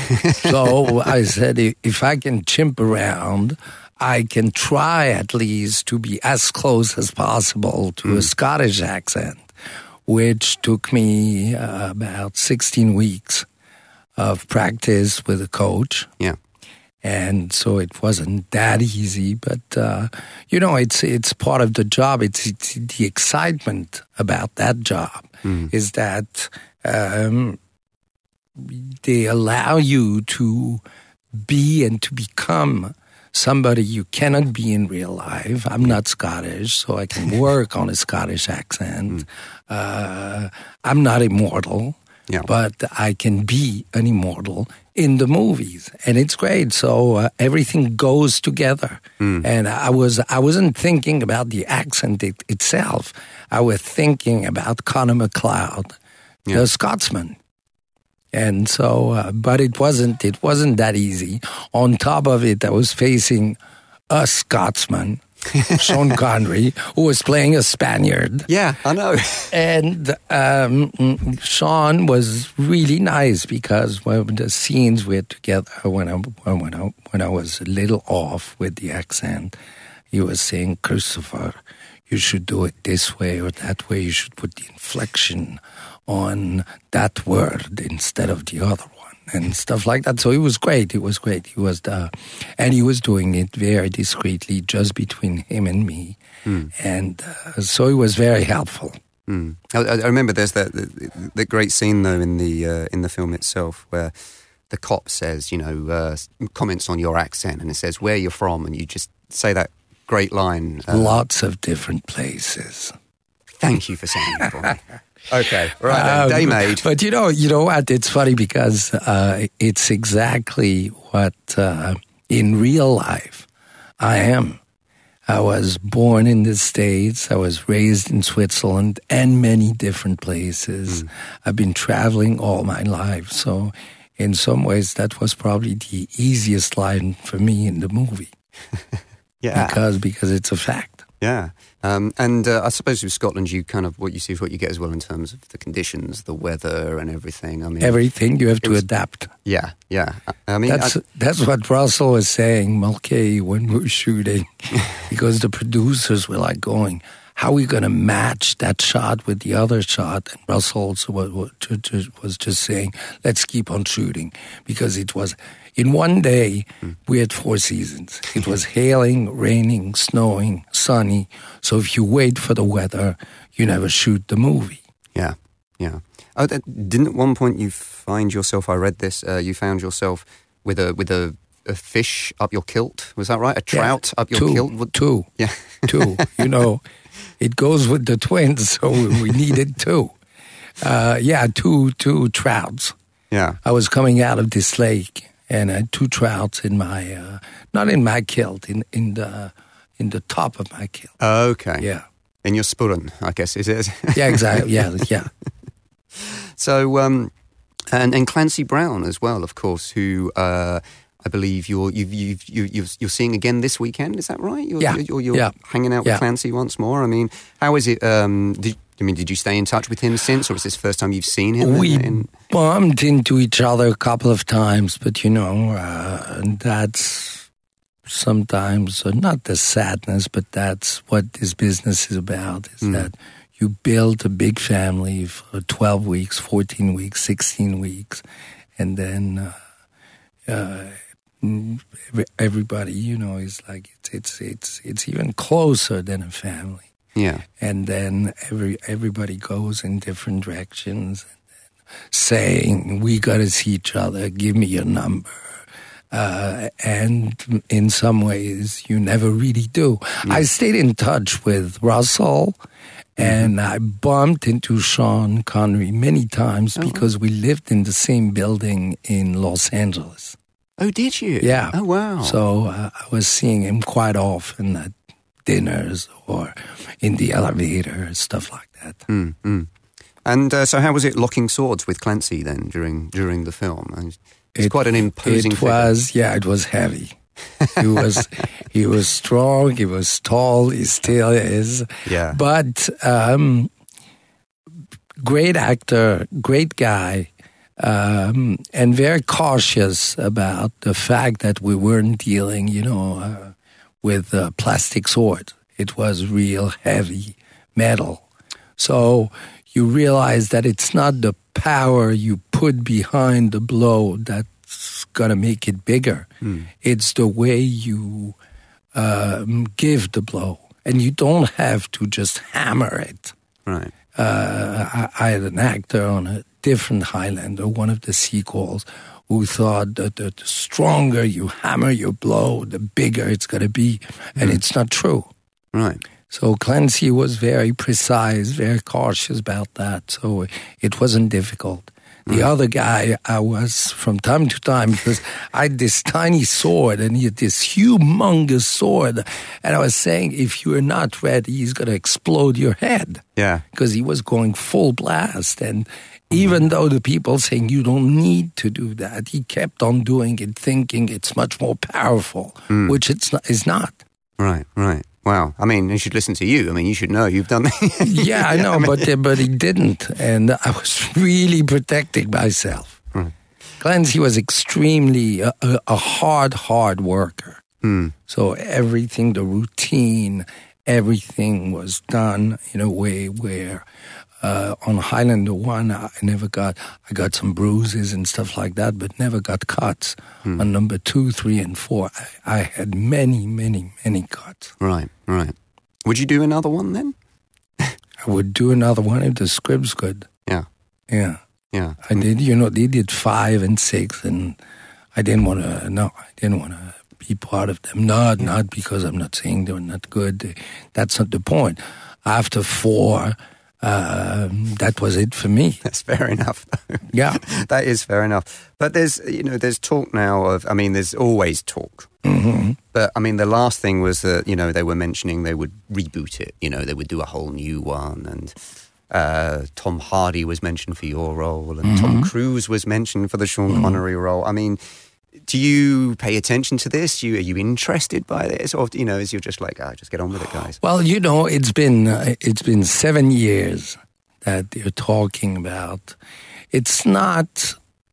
So I said, if, if I can chimp around, I can try at least to be as close as possible to Mm. a Scottish accent, which took me uh, about sixteen weeks of practice with a coach. Yeah. And so it wasn't that easy, but uh, you know, it's it's part of the job. It's, it's the excitement about that job Mm. is that um, they allow you to be and to become somebody you cannot be in real life. I'm not Scottish, so I can work on a Scottish accent. Uh, I'm not immortal. Yeah. But I can be an immortal in the movies, and it's great. So uh, everything goes together. Mm. And I was I wasn't thinking about the accent it, itself. I was thinking about Conor McLeod, Yeah. the Scotsman. And so, uh, but it wasn't it wasn't that easy. On top of it, I was facing a Scotsman, Sean Connery, who was playing a Spaniard. Yeah, I know. And um, Sean was really nice because when the scenes were together, when I, when, I, when I was a little off with the accent, he was saying, "Christopher, you should do it this way or that way. You should put the inflection on that word instead of the other one," and stuff like that. So it was great. It was great. He was the, and he was doing it very discreetly, just between him and me. Mm. And uh, so it was very helpful. Mm. I, I remember there's that the, the great scene though in the uh, in the film itself where the cop says, you know, uh, comments on your accent, and it says where you're from, and you just say that great line. Uh, Lots of different places. Thank you for saying that for me. Okay, right then, Um, day made. But you know, you know what? It's funny because uh, it's exactly what uh, in real life I am. I was born in the States. I was raised in Switzerland and many different places. Mm. I've been traveling all my life. So in some ways, that was probably the easiest line for me in the movie. Yeah. Because, because it's a fact. Yeah. Um, and uh, I suppose with Scotland, you kind of, what you see is what you get as well in terms of the conditions, the weather and everything. I mean, everything, you have to was, adapt. Yeah, yeah. I mean, that's I, that's what Russell was saying, Mulcahy, when we were shooting, because the producers were like going, how are we going to match that shot with the other shot? And Russell was, was just saying, let's keep on shooting, because it was, in one day, mm. we had four seasons. It was hailing, raining, snowing, sunny. So if you wait for the weather, you never shoot the movie. Yeah, yeah. Oh, didn't at one point you find yourself, I read this, uh, you found yourself with a with a, a fish up your kilt? Was that right? A trout yeah, up your two, kilt? Two. Yeah. Two. You know, it goes with the twins, so we needed two. Uh, yeah, two, two trouts. Yeah. I was coming out of this lake, and I had two trouts in my, uh, not in my kilt, in, in the in the top of my kill. Okay. Yeah. In your spurren, I guess, is it? Yeah, exactly. Yeah, yeah. So, um, and, and Clancy Brown as well, of course, who uh, I believe you're you've, you've, you've, you're seeing again this weekend. Is that right? You're, Yeah. You're, you're yeah. hanging out with Yeah. Clancy once more. I mean, how is it? Um, did, I mean, did you stay in touch with him since, or is this the first time you've seen him? We in, in... bumped into each other a couple of times, but you know, uh, that's sometimes uh, not the sadness, but that's what this business is about, is Mm. that you build a big family for twelve weeks, fourteen weeks, sixteen weeks, and then uh, uh, every- everybody, you know, is like, it's, it's, it's, it's even closer than a family. Yeah. And then every everybody goes in different directions, and then saying, we got to see each other, give me your number. Uh, and in some ways, you never really do. I stayed in touch with Russell, and I bumped into Sean Connery many times because we lived in the same building in Los Angeles. Oh, did you? Yeah. Oh, wow. So uh, I was seeing him quite often at dinners or in the elevator, stuff like that. Mm, mm. And uh, so, how was it locking swords with Clancy then during during the film? And it's It- quite an imposing. It figure. was, yeah, it was heavy. He was, he was strong. He was tall. He still is. Yeah. But um, great actor, great guy, um, and very cautious about the fact that we weren't dealing, you know, uh, with a plastic sword. It was real heavy metal. So you realize that it's not the power you put behind the blow that's going to make it bigger. Mm. It's the way you um, give the blow. And you don't have to just hammer it. Right. Uh, I, I had an actor on a different Highlander, one of the sequels, who thought that the stronger you hammer your blow, the bigger it's going to be. And Mm. it's not true. Right. So Clancy was very precise, very cautious about that. So it wasn't difficult. The other guy, I was from time to time, because I had this tiny sword and he had this humongous sword. And I was saying, if you're not ready, he's going to explode your head. Yeah. Because he was going full blast. And even though the people saying you don't need to do that, he kept on doing it, thinking it's much more powerful, Mm. which it's not, is not. Right. Right. Wow. I mean, he should listen to you. I mean, you should know you've done that. Yeah, I know, I mean- but uh, but he didn't, and I was really protecting myself. Right. Clancy was extremely uh, a, a hard, hard worker. Mm. So everything, the routine, everything was done in a way where uh, on Highlander One, I never got, I got some bruises and stuff like that, but never got cuts. Mm. On number two, three, and four, I, I had many, many, many cuts. Right. Right. Would you do another one then? I would do another one if the script's good. Yeah. Yeah. Yeah. I did, you know, they did five and six, and I didn't want to, no, I didn't want to be part of them. Not, not because I'm not saying they're not good. That's not the point. After four, um, that was it for me. That's fair enough, though. Yeah. That is fair enough. But there's, you know, there's talk now of, I mean, there's always talk. hmm But, I mean, the last thing was that, you know, they were mentioning they would reboot it. You know, they would do a whole new one. And uh, Tom Hardy was mentioned for your role. And Tom Cruise was mentioned for the Sean Connery role. I mean, do you pay attention to this? Do you, are you interested by this? Or, you know, is you just like, ah, just get on with it, guys? Well, you know, it's been, uh, it's been seven years that you're talking about. It's not...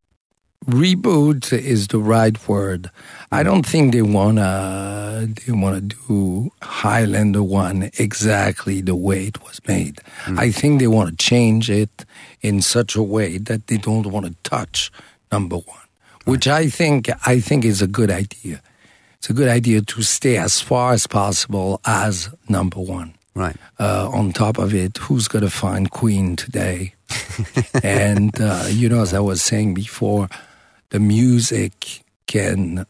Reboot is the right word. I don't think they wanna they wanna do Highlander one exactly the way it was made. Mm. I think they want to change it in such a way that they don't want to touch number one, which I think I think is a good idea. It's a good idea to stay as far as possible as number one. Right. Uh, on top of it, who's going to find Queen today? And uh, you know, as I was saying before, the music can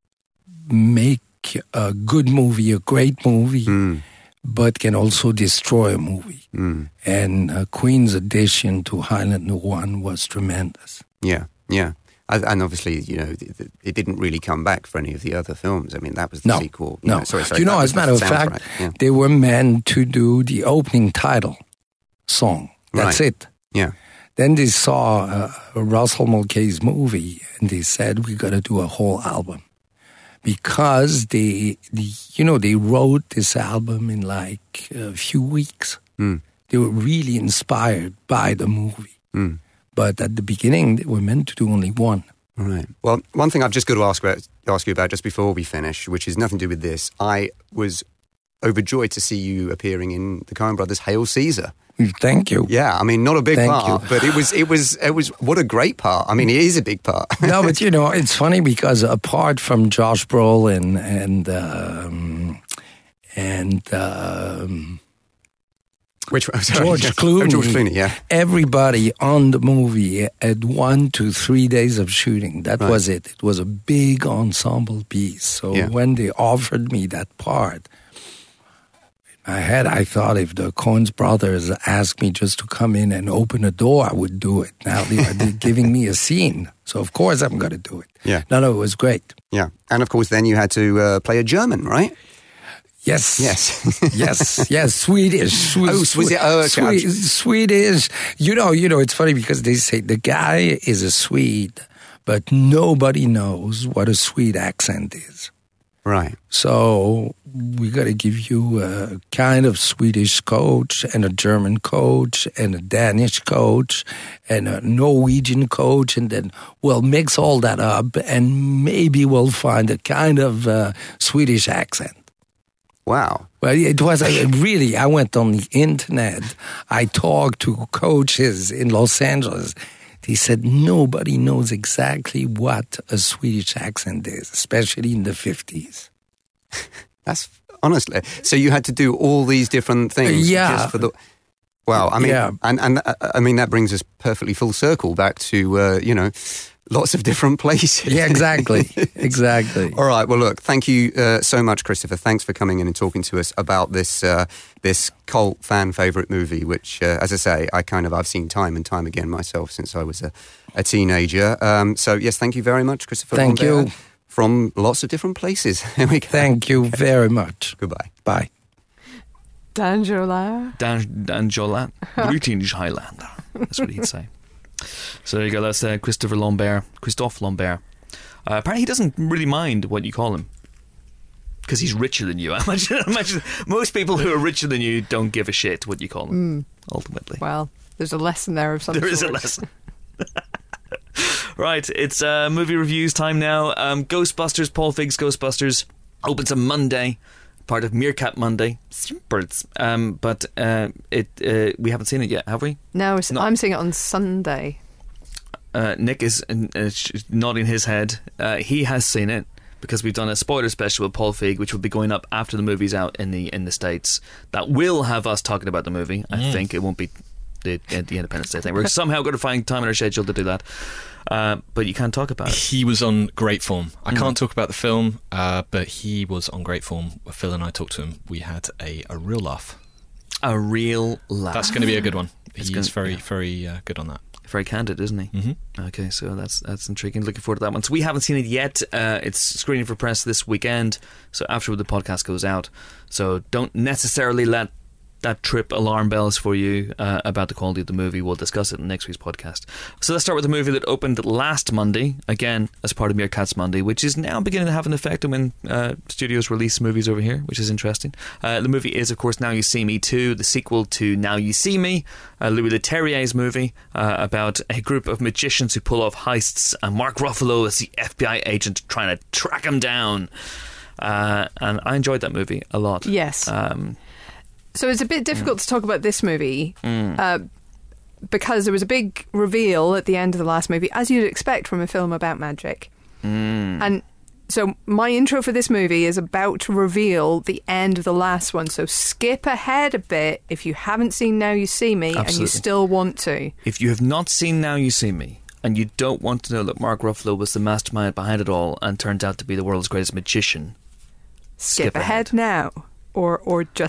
make a good movie, a great movie, Mm. but can also destroy a movie. Mm. And uh, Queen's addition to Highlander one was tremendous. Yeah, yeah. And and obviously, you know, it, it didn't really come back for any of the other films. I mean, that was the No, sequel. You no. know, sorry, sorry, you know, that as was a matter of the fact, soundtrack, yeah. they were meant to do the opening title song. That's Right. it. Yeah. Then they saw uh, Russell Mulcahy's movie, and they said, we got to do a whole album. Because they, the, you know, they wrote this album in like a few weeks. Mm. They were really inspired by the movie. Mm. But at the beginning, they were meant to do only one. Right. Well, one thing I've just got to ask about, ask you about just before we finish, which is nothing to do with this. I was overjoyed to see you appearing in the Coen Brothers' Hail Caesar. Thank you. Yeah, I mean, not a big Thank part, you. but it was, it was, it was. What a great part! I mean, it is a big part. No, but you know, it's funny because apart from Josh Brolin and um, and um, Which I'm sorry, George yeah. Clooney, Oh, George Clooney, yeah. everybody on the movie had one to three days of shooting. That Right. was it. It was a big ensemble piece. So Yeah. when they offered me that part, in my head, I thought if the Coen brothers asked me just to come in and open a door, I would do it. Now they are giving me a scene. So of course I'm going to do it. Yeah. No, no, it was great. Yeah, and of course, then you had to uh, play a German, right? Yes. Yes. yes, yes, Swedish. Swe- Oh, Swiss- oh, okay. Swe- Swedish. You know, you know, it's funny because they say the guy is a Swede, but nobody knows what a Swede accent is. Right. So we got to give you a kind of Swedish coach and a German coach and a Danish coach and a Norwegian coach, and then we'll mix all that up and maybe we'll find a kind of uh, Swedish accent. Wow. Well, it was uh, really, I went on the internet. I talked to coaches in Los Angeles. They said nobody knows exactly what a Swedish accent is, especially in the fifties. That's honestly. So you had to do all these different things. Yeah. Just for the. Wow. I mean, Yeah. and and uh, I mean that brings us perfectly full circle back to uh, you know, lots of different places. Yeah, exactly. exactly. All right. Well, look. Thank you uh, so much, Christopher. Thanks for coming in and talking to us about this uh, this cult fan favorite movie, which, uh, as I say, I kind of I've seen time and time again myself since I was a, a teenager. Um, so yes, thank you very much, Christopher. Thank Lambert, you. From lots of different places. Here we go. Thank you very much. Goodbye. Bye. D'Angela. Dan, Dan Jola, British Highlander. That's what he'd say. So there you go. That's uh, Christopher Lambert, Christophe Lambert. Uh, apparently, he doesn't really mind what you call him because he's richer than you. I imagine, I imagine most people who are richer than you don't give a shit what you call them. Ultimately, Well, there's a lesson there of some there sort. is a lesson. Right, it's uh, movie reviews time now. Um, Ghostbusters, Paul Feig's Ghostbusters, opens on Monday, part of Meerkat Monday. Birds. Um, but uh, it uh, we haven't seen it yet, have we? No, it's- No. I'm seeing it on Sunday. Uh, Nick is uh, nodding his head. Uh, he has seen it because we've done a spoiler special with Paul Feig, which will be going up after the movie's out in the in the States. That will have us talking about the movie. I think it won't be the, the Independence Day thing. We're somehow going to find time in our schedule to do that. Uh, but you can't talk about it. He was on great form. I can't talk about the film, uh, but he was on great form. Phil and I talked to him. We had a, a real laugh. A real laugh. That's going to be a good one. It's He gonna- is very, yeah. very uh, good on that. Very candid, isn't he? Mm-hmm. Okay, so that's that's intriguing. Looking forward to that one. So we haven't seen it yet. Uh, it's screening for press this weekend. So after the podcast goes out, so don't necessarily let that trip alarm bells for you uh, about the quality of the movie. We'll discuss it in next week's podcast. So let's start with the movie that opened last Monday, again as part of Meerkats Monday, which is now beginning to have an effect on when uh, studios release movies over here, which is interesting. Uh, the movie is, of course, Now You See Me two, the sequel to Now You See Me, uh, Louis Leterrier's movie uh, about a group of magicians who pull off heists, and Mark Ruffalo as the F B I agent trying to track them down. Uh, and I enjoyed that movie a lot. Yes. Um, So it's a bit difficult to talk about this movie Mm. uh, because there was a big reveal at the end of the last movie, as you'd expect from a film about magic. mm. And so my intro for this movie is about to reveal the end of the last one. So skip ahead a bit if you haven't seen Now You See Me and you Absolutely. still want to. If you have not seen Now You See Me, and you don't want to know that Mark Ruffalo was the mastermind behind it all and turned out to be the world's greatest magician, Skip, Skip ahead, ahead. now. Or, or just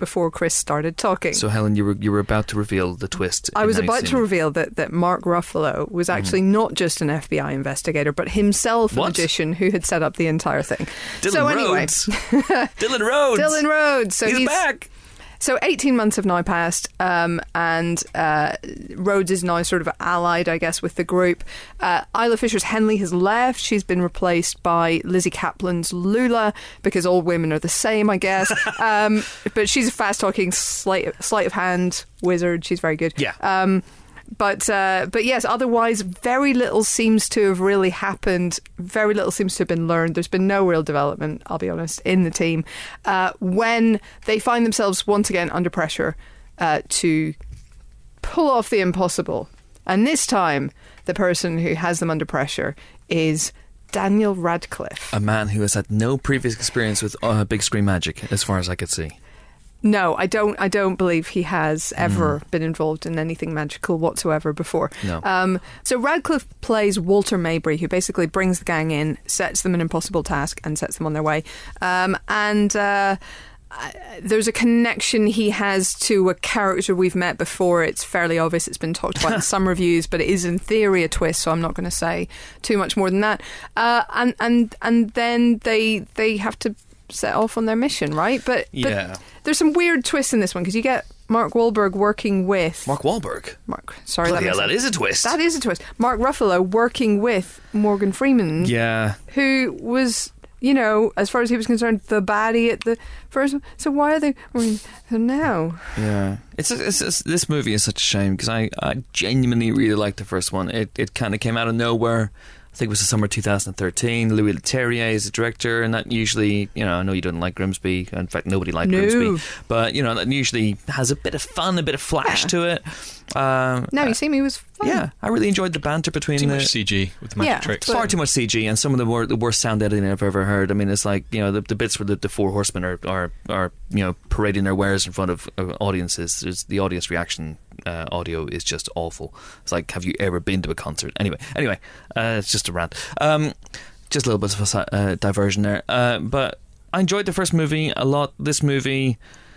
before Chris started talking. So, Helen, you were you were about to reveal the twist. I in was Now You've about Seen to Me. reveal that, that Mark Ruffalo was actually mm. not just an F B I investigator, but himself What? a magician who had set up the entire thing. Dylan so anyway, Rhodes. Dylan Rhodes. Dylan Rhodes. So he's, he's back. So eighteen months have now passed, um, and uh, Rhodes is now sort of allied, I guess, with the group. Uh, Isla Fisher's Henley has left. She's been replaced by Lizzie Kaplan's Lula, because all women are the same, I guess. um, but she's a fast-talking, sleight, sleight of hand wizard. She's very good. Yeah. Um, But uh, but yes, otherwise very little seems to have really happened. Very little seems to have been learned. There's been no real development, I'll be honest, in the team. Uh, when they find themselves once again under pressure uh, to pull off the impossible. And this time, the person who has them under pressure is Daniel Radcliffe. A man who has had no previous experience with uh, big screen magic, as far as I could see. No, I don't. I don't believe he has ever mm. been involved in anything magical whatsoever before. No. Um, so Radcliffe plays Walter Mabry, who basically brings the gang in, sets them an impossible task, and sets them on their way. Um, and uh, there's a connection he has to a character we've met before. It's fairly obvious. It's been talked about in some reviews, but it is in theory a twist. So I'm not going to say too much more than that. Uh, and and and then they they have to set off on their mission, right? But yeah. But there's some weird twists in this one, because you get Mark Wahlberg working with Mark Wahlberg. Mark, sorry, Bloody that, hell, that is a twist. That is a twist. Mark Ruffalo working with Morgan Freeman, yeah, who was, you know, as far as he was concerned, the baddie at the first one. So why are they? I mean, now. Yeah, it's, it's, it's this movie is such a shame, because I, I genuinely really liked the first one. It it kind of came out of nowhere. I think it was the summer two thousand thirteen. Louis Leterrier is the director, and that usually, you know, I know you don't like Grimsby. In fact, nobody liked no. Grimsby. But, you know, that usually has a bit of fun, a bit of flash yeah. to it. Um, Now You See Me was fun. Yeah, I really enjoyed the banter between Too the... much C G with the magic Yeah, tricks. Far too much C G, and some of the, wor- the worst sound editing I've ever heard. I mean, it's like, you know, the, the bits where the, the four horsemen are, are, are, you know, parading their wares in front of uh, audiences. There's, the audience reaction uh, audio is just awful. It's like, have you ever been to a concert? Anyway, anyway, uh, it's just a rant. Um, just a little bit of a uh, diversion there. Uh, but I enjoyed the first movie a lot. This movie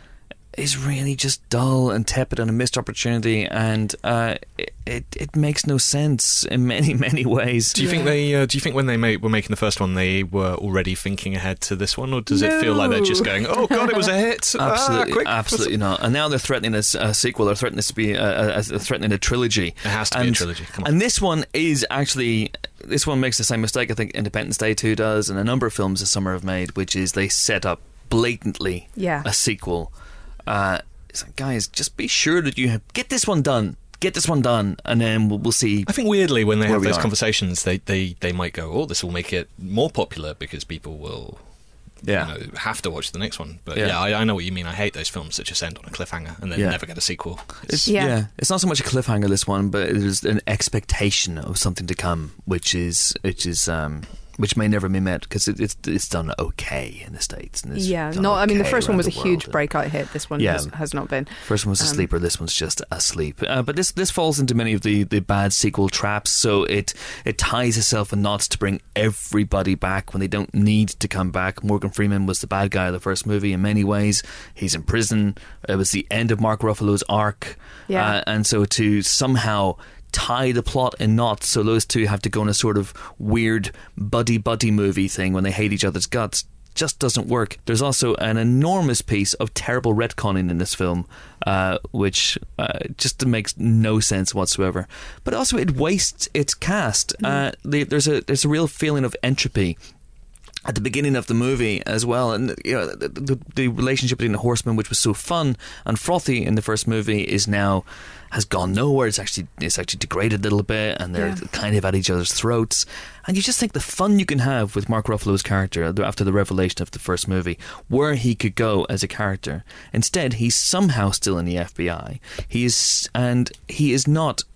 is really just dull and tepid and a missed opportunity, and uh, it, it it makes no sense in many many ways. Do you think they? Uh, do you think when they made, were making the first one, they were already thinking ahead to this one, or does no. it feel like they're just going, "Oh God, it was a hit"? Absolutely, ah, quick. absolutely not. And now they're threatening a, a sequel. They're threatening this to be a, a, a threatening a trilogy. It has to and, be a trilogy. Come on. And this one is actually. This one makes the same mistake I think Independence Day two does, and a number of films this summer have made, which is they set up blatantly Yeah. a sequel. Uh, it's like, guys, just be sure that you have, get this one done. Get this one done, and then we'll, we'll see. I think weirdly, when they where have we those are. conversations, they, they, they might go, "Oh, this will make it more popular because people will, Yeah. you know, have to watch the next one." But Yeah. yeah, I, I know what you mean. I hate those films that just end on a cliffhanger and then Yeah. never get a sequel. It's, Yeah. yeah. it's not so much a cliffhanger, this one, but it is an expectation of something to come, which is which is um, which may never be met, because it, it's it's done okay in the States. And it's Yeah, done no, I mean, the okay first one around was a the huge world. breakout hit. This one Yeah. has, has not been. First one was a Um, sleeper. This one's just a sleep. Uh, but this this falls into many of the, the bad sequel traps. So it it ties itself in knots to bring everybody back when they don't need to come back. Morgan Freeman was the bad guy of the first movie in many ways. He's in prison. It was the end of Mark Ruffalo's arc. Yeah. Uh, and so to somehow tie the plot in knots so those two have to go on a sort of weird buddy-buddy movie thing when they hate each other's guts just doesn't work. There's also an enormous piece of terrible retconning in this film, uh, which uh, just makes no sense whatsoever. But also it wastes its cast. Mm. Uh, the, there's a there's a real feeling of entropy at the beginning of the movie as well, and you know the, the, the relationship between the horsemen, which was so fun and frothy in the first movie, is now has gone nowhere. It's actually it's actually degraded a little bit, and they're Yeah. kind of at each other's throats. And you just think the fun you can have with Mark Ruffalo's character after the revelation of the first movie, where he could go as a character. Instead, he's somehow still in the F B I. He is, and he is not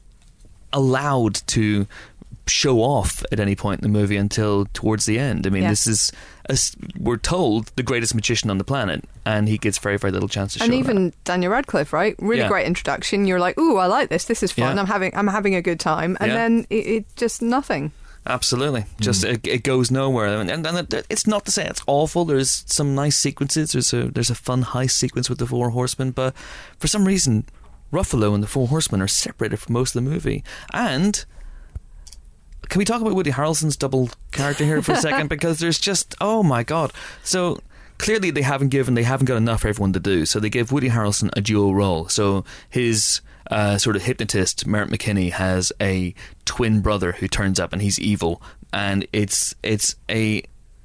allowed to show off at any point in the movie until towards the end. I mean, Yeah. this is, as we're told, the greatest magician on the planet, and he gets very, very little chance to And show even that. Daniel Radcliffe, right? Really Yeah. great introduction. You're like, "Ooh, I like this. This is fun. Yeah. I'm having, I'm having a good time." And Yeah. then it, it just nothing. Absolutely. Just it, it goes nowhere, and, and, and it, it's not to say it's awful. There's some nice sequences. There's a there's a fun heist sequence with the Four Horsemen, but for some reason, Ruffalo and the Four Horsemen are separated from most of the movie. And can we talk about Woody Harrelson's double character here for a second? Because there's just oh my god. So clearly they haven't given they haven't got enough for everyone to do. So they give Woody Harrelson a dual role. So his Uh, sort of hypnotist, Merritt McKinney, has a twin brother who turns up and he's evil, and it's it's a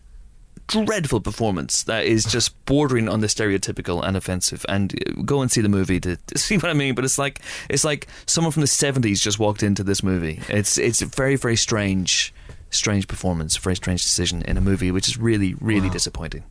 dreadful performance that is just bordering on the stereotypical and offensive. And go and see the movie to, to see what I mean. But it's like it's like someone from the seventies just walked into this movie. It's it's a very very strange strange performance, very strange decision in a movie which is really really wow. disappointing.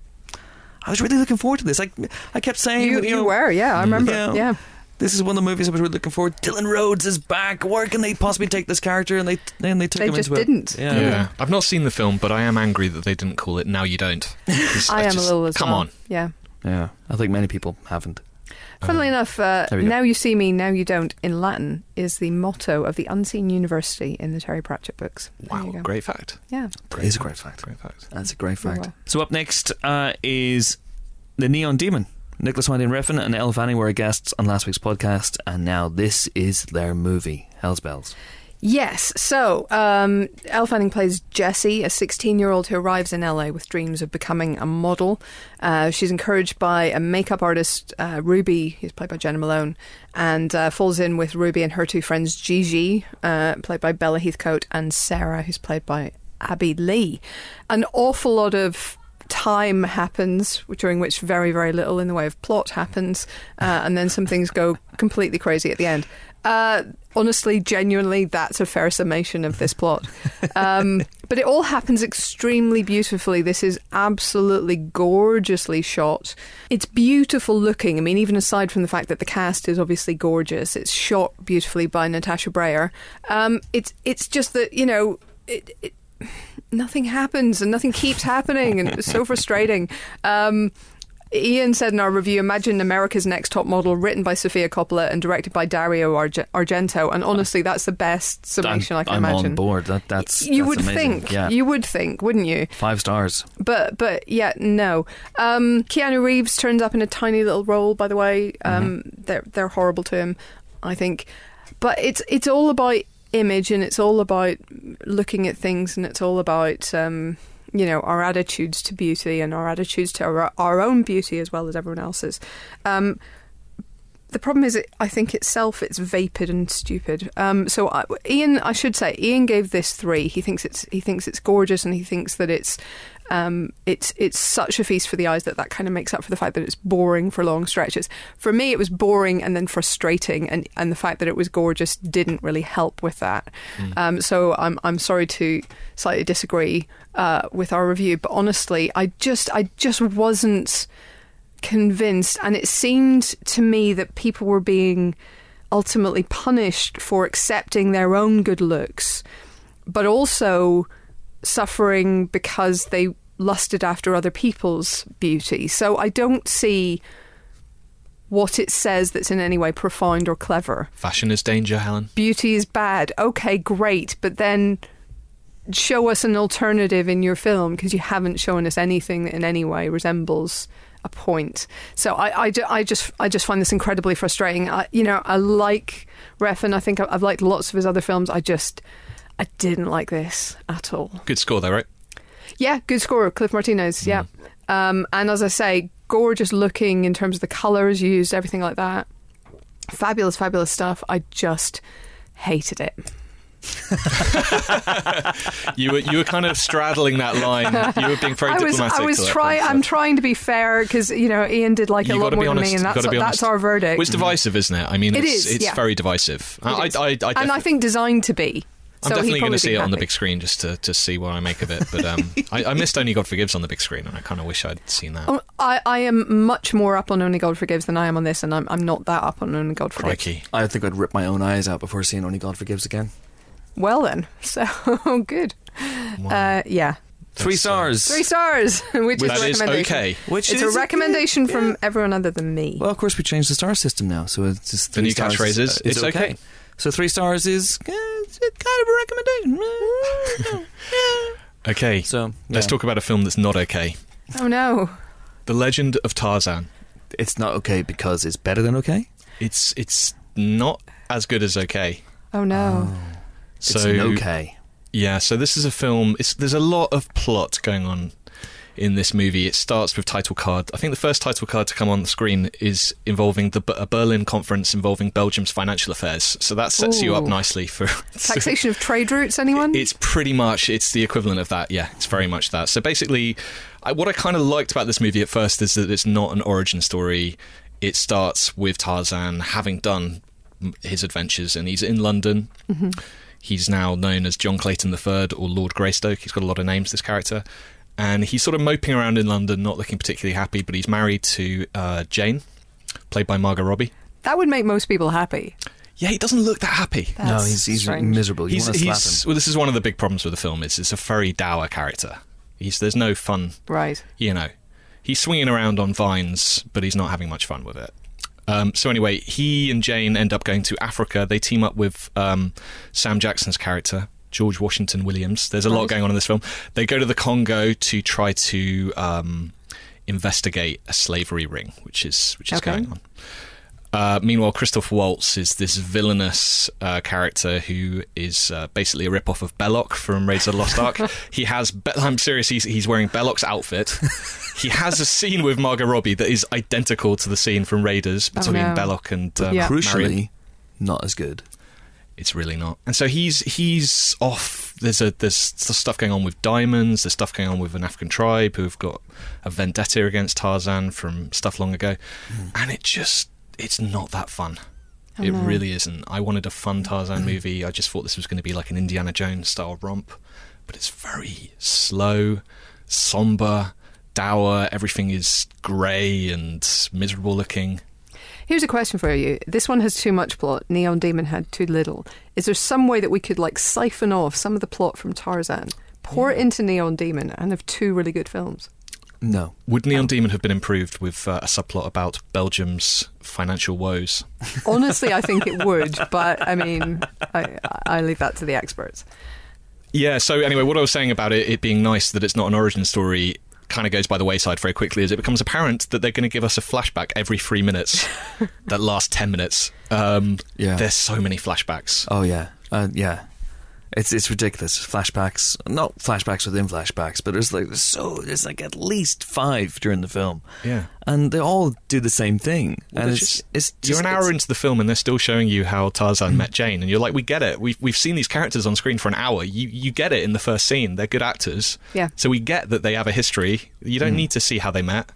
I was really looking forward to this. I I kept saying you, you, you know, were yeah I remember you know, yeah. This is one of the movies I was really looking forward to. Dylan Rhodes is back. Where can they possibly take this character? And they and they took they him just into didn't. it. Yeah. yeah. I've not seen the film, but I am angry that they didn't call it Now You Don't. I am just, a little as Come well. on. Yeah. Yeah. I think many people haven't. Funnily Um, enough, uh, there we go. Now You See Me, Now You Don't in Latin is the motto of the Unseen University in the Terry Pratchett books. There you Wow, go. great fact. Yeah. That is a great fact. Great fact. That's a great fact. well. So up next uh, is The Neon Demon. Nicholas Winding Refn and Elle Fanning were our guests on last week's podcast, and now this is their movie, Hell's Bells. Yes, so um, Elle Fanning plays Jessie, a sixteen-year-old who arrives in L A with dreams of becoming a model. Uh, she's encouraged by a makeup artist, uh, Ruby, who's played by Jenna Malone, and uh, falls in with Ruby and her two friends, Gigi, uh, played by Bella Heathcote, and Sarah, who's played by Abby Lee. An awful lot of time happens, during which very, very little in the way of plot happens, uh, and then some things go completely crazy at the end. Uh, honestly, genuinely, that's a fair summation of this plot. Um, but it all happens extremely beautifully. This is absolutely gorgeously shot. It's beautiful looking. I mean, even aside from the fact that the cast is obviously gorgeous, it's shot beautifully by Natasha Breyer. Um, it's it's just that, you know, it, it nothing happens and nothing keeps happening, and it's so frustrating. Um, Ian said in our review, imagine America's Next Top Model, written by Sofia Coppola and directed by Dario Arge- Argento, and honestly, that's the best summation I'm, I can I'm imagine. on board. That, that's you that's would amazing. think, yeah. you would think, wouldn't you? Five stars. But but yeah, no. Um, Keanu Reeves turns up in a tiny little role. By the way, um, mm-hmm. they're they're horrible to him, I think. But it's it's all about image, and it's all about looking at things, and it's all about um, you know, our attitudes to beauty and our attitudes to our, our own beauty as well as everyone else's. Um, the problem is, it, I think itself, it's vapid and stupid. Um, so I, Ian, I should say, Ian gave this three. He thinks it's he thinks it's gorgeous, and he thinks that it's um, it's it's such a feast for the eyes that that kind of makes up for the fact that it's boring for long stretches. For me, it was boring and then frustrating, and, and the fact that it was gorgeous didn't really help with that. Mm. Um, so I'm I'm sorry to slightly disagree uh, with our review, but honestly, I just I just wasn't convinced, and it seemed to me that people were being ultimately punished for accepting their own good looks, but also suffering because they lusted after other people's beauty. So I don't see what it says that's in any way profound or clever. Fashion is danger, Helen. Beauty is bad. Okay, great, but then show us an alternative in your film, because you haven't shown us anything that in any way resembles a point. So I, I, I just I just find this incredibly frustrating. I, you know, I like Refn. I think I've liked lots of his other films. I just I didn't like this at all. Good score though, right? Yeah, good score. Cliff Martinez. Yeah, mm. um, and as I say, gorgeous looking in terms of the colours used, everything like that. Fabulous, fabulous stuff. I just hated it. you were you were kind of straddling that line. You were being very I was, diplomatic. I was trying. point, so. I'm trying to be fair, because you know Ian did like you a lot more honest, than me, and that's that's that's our verdict. Well, it's divisive, isn't it? I mean, it it's, is, it's yeah. very divisive. It I, is. I, I, I and I think designed to be. I'm so definitely going to see it happy. on the big screen just to, to see what I make of it. But um, I, I missed Only God Forgives on the big screen, and I kind of wish I'd seen that. Oh, I, I am much more up on Only God Forgives than I am on this, and I'm I'm not that up on Only God Forgives. Crikey. I think I'd rip my own eyes out before seeing Only God Forgives again. Well then, so good. Wow. Uh, yeah. Three stars. Three stars, which That is a is recommendation. okay. Which it's is a recommendation okay. from Yeah. everyone other than me. Well, of course, we changed the star system now, so it's just The three new stars catchphrase is, is it's okay. So three stars is uh, it's kind of a recommendation. Okay, So let's yeah. talk about a film that's not okay. Oh no. The Legend of Tarzan. It's not okay because it's better than okay. It's it's not as good as okay. Oh no. So it's an okay. yeah, so this is a film. It's, there's a lot of plot going on in this movie. It starts with title card. I think the first title card to come on the screen is involving the a Berlin conference involving Belgium's financial affairs. So that sets you up Ooh. nicely for Taxation of trade routes, anyone? It's pretty much, it's the equivalent of that. Yeah, it's very much that. So basically, I, what I kind of liked about this movie at first is that it's not an origin story. It starts with Tarzan having done his adventures, and he's in London. Mm-hmm. He's now known as John Clayton the Third or Lord Greystoke. He's got a lot of names, this character. And he's sort of moping around in London, not looking particularly happy, but he's married to uh, Jane, played by Margot Robbie. That would make most people happy. Yeah, he doesn't look that happy. That's no, he's he's strange. miserable. You He's, want to slap he's him. well, this is one of the big problems with the film. Is it's a very dour character. He's there's no fun. Right. You know, he's swinging around on vines, but he's not having much fun with it. Um, so anyway, he and Jane end up going to Africa. They team up with um, Sam Jackson's character, George Washington Williams. There's a lot Right. going on in this film. They go to the Congo to try to um, investigate a slavery ring, which is which is Okay. going on. Uh, meanwhile, Christoph Waltz is this villainous uh, character who is uh, basically a rip-off of Belloc from Raiders of the Lost Ark. He has, Be- I'm serious, he's, he's wearing Belloc's outfit. He has a scene with Margot Robbie that is identical to the scene from Raiders between Oh, no. Belloc and um, Yeah. Marion. Crucially, not as good. It's really not. And so he's he's off. There's a there's stuff going on with diamonds. There's stuff going on with an African tribe who've got a vendetta against Tarzan from stuff long ago, and it just it's not that fun. Oh, it no. really isn't. I wanted a fun Tarzan movie. I just thought this was going to be like an Indiana Jones style romp, but it's very slow, somber, dour. Everything is grey and miserable looking. Here's a question for you. This one has too much plot. Neon Demon had too little. Is there some way that we could like siphon off some of the plot from Tarzan, pour it into Neon Demon, and have two really good films? No. Would Neon Demon have been improved with uh, a subplot about Belgium's financial woes? Honestly, I think it would, but I mean, I, I leave that to the experts. Yeah, so anyway, what I was saying about it, it being nice that it's not an origin story, kind of goes by the wayside very quickly as it becomes apparent that they're going to give us a flashback every three minutes that lasts ten minutes. Um, Yeah. There's so many flashbacks. Oh yeah, uh, yeah. It's it's ridiculous. Flashbacks, not flashbacks within flashbacks, but there's like so there's like at least five during the film, Yeah. and they all do the same thing. Well, and they're it's just- it's just, You're an hour it's- into the film and they're still showing you how Tarzan met Jane, and you're like, we get it. We've we've seen these characters on screen for an hour. You you get it in the first scene. They're good actors. Yeah. So we get that they have a history. You don't need to see how they met.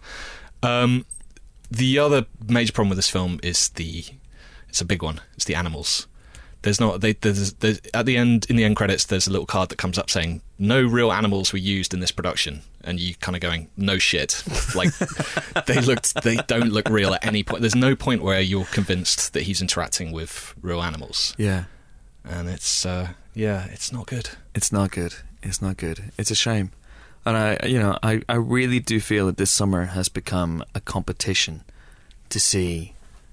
Um, the other major problem with this film is the it's a big one. It's the animals. There's not they there's, there's at the end in the end credits there's a little card that comes up saying no real animals were used in this production, and you kind of going no shit, like they looked they don't look real at any point. There's no point where you're convinced that he's interacting with real animals, Yeah, and it's uh, yeah it's not good. it's not good. It's not good. It's a shame, and I you know I I really do feel that this summer has become a competition to see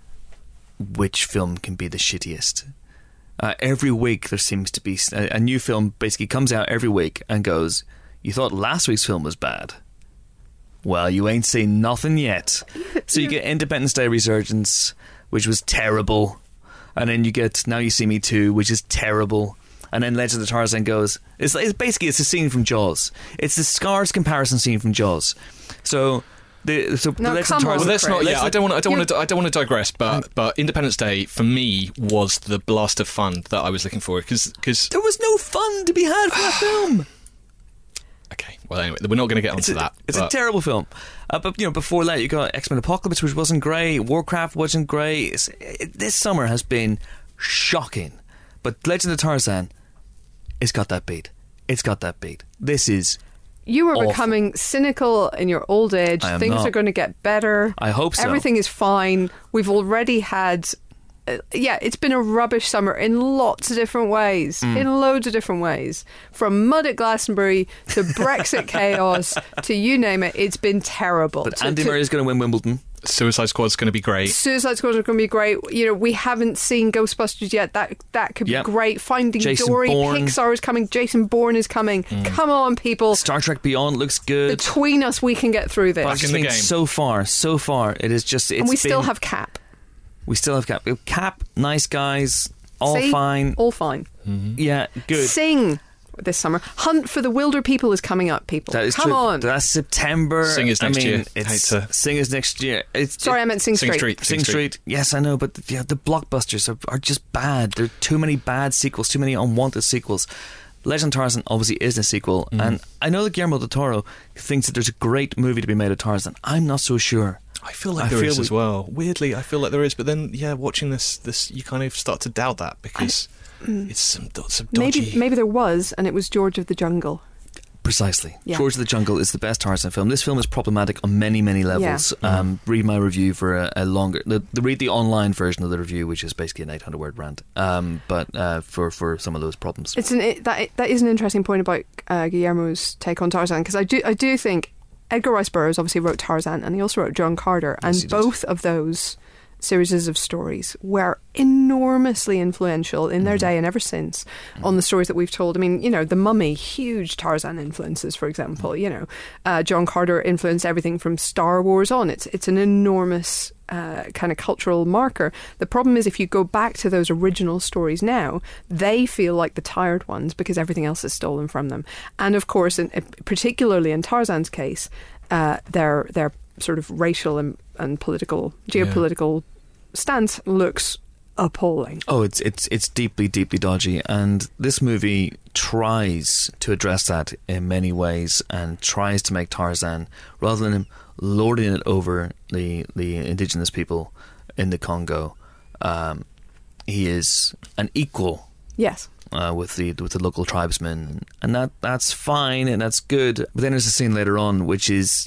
which film can be the shittiest. Uh, every week there seems to be a, a new film basically comes out every week and goes, you thought last week's film was bad? Well, you ain't seen nothing yet. So you get Independence Day Resurgence, which was terrible. And then you get Now You See Me Too, which is terrible. And then Legend of Tarzan goes, it's, it's basically it's a scene from Jaws. It's the Scars comparison scene from Jaws. So... The, so No, Legend come of on, Well, Tarzan, that's not. Chris. Yeah, I don't want. I don't You- want to. I don't want to digress. But but Independence Day for me was the blast of fun that I was looking for because because there was no fun to be had from that film. okay. Well, anyway, we're not going to get It's, onto a, that. it's but- a terrible film. Uh, but you know, before that, you got X-Men Apocalypse, which wasn't great. Warcraft wasn't great. It's, it, this summer has been shocking. But Legend of Tarzan, it's got that beat. It's got that beat. This is. You are Awful. becoming cynical in your old age. I am Things not. are going to get better. I hope so. Everything is fine. We've already had. Uh, yeah, it's been a rubbish summer in lots of different ways, Mm. in loads of different ways. From mud at Glastonbury to Brexit chaos to you name it, it's been terrible. But To- Andy to- Murray is going to win Wimbledon. Suicide Squad's going to be great. Suicide Squad are going to be great. You know, we haven't seen Ghostbusters yet. That that could be Yep. great. Finding Jason Dory, Bourne. Pixar is coming. Jason Bourne is coming. Come on, people. Star Trek Beyond looks good. Between us, we can get through this. But I Back just in the think game. so far, so far, it is just. It's and we still been- have Cap. We still have Cap. Cap, nice guys, all See? fine. All fine. Yeah, good. Sing this summer. Hunt for the Wilder People is coming up, people. That is Come true. on. That's September. Sing is next I mean, year. It's, Hate to- Sing is next year. It's, Sorry, it- I meant Sing Sing Street. Street. Sing Street. Yes, I know, but the, yeah, the blockbusters are, are just bad. There are too many bad sequels, too many unwanted sequels. Legend of Tarzan obviously is a sequel, and I know that Guillermo del Toro thinks that there's a great movie to be made of Tarzan. I'm not so sure. I feel like I there feel is we- as well. Weirdly, I feel like there is, but then yeah, watching this, this you kind of start to doubt that because it's some, do- some dodgy. Maybe maybe there was, and it was George of the Jungle. Precisely. Yeah. George of the Jungle is the best Tarzan film. This film is problematic on many, many levels. Yeah. Um, read my review for a, a longer... The, the, read the online version of the review, which is basically an eight hundred word rant, um, but uh, for, for some of those problems. It's an it, that that is an interesting point about uh, Guillermo's take on Tarzan, because I do I do think Edgar Rice Burroughs obviously wrote Tarzan, and he also wrote John Carter, and Yes, he did. both of those series of stories were enormously influential in their day and ever since on the stories that we've told. I mean, you know, The Mummy, huge Tarzan influences, for example. You know, uh, John Carter influenced everything from Star Wars on. It's it's an enormous uh, kind of cultural marker. The problem is if you go back to those original stories now, they feel like the tired ones because everything else is stolen from them. And of course, in, particularly in Tarzan's case, uh, their their sort of racial and, and political, geopolitical stance looks appalling. Oh, it's it's it's deeply, deeply dodgy, and this movie tries to address that in many ways, and tries to make Tarzan, rather than him lording it over the the indigenous people in the Congo, um, he is an equal Yes. uh, with the with the local tribesmen, and that that's fine and that's good. But then there's a scene later on which is.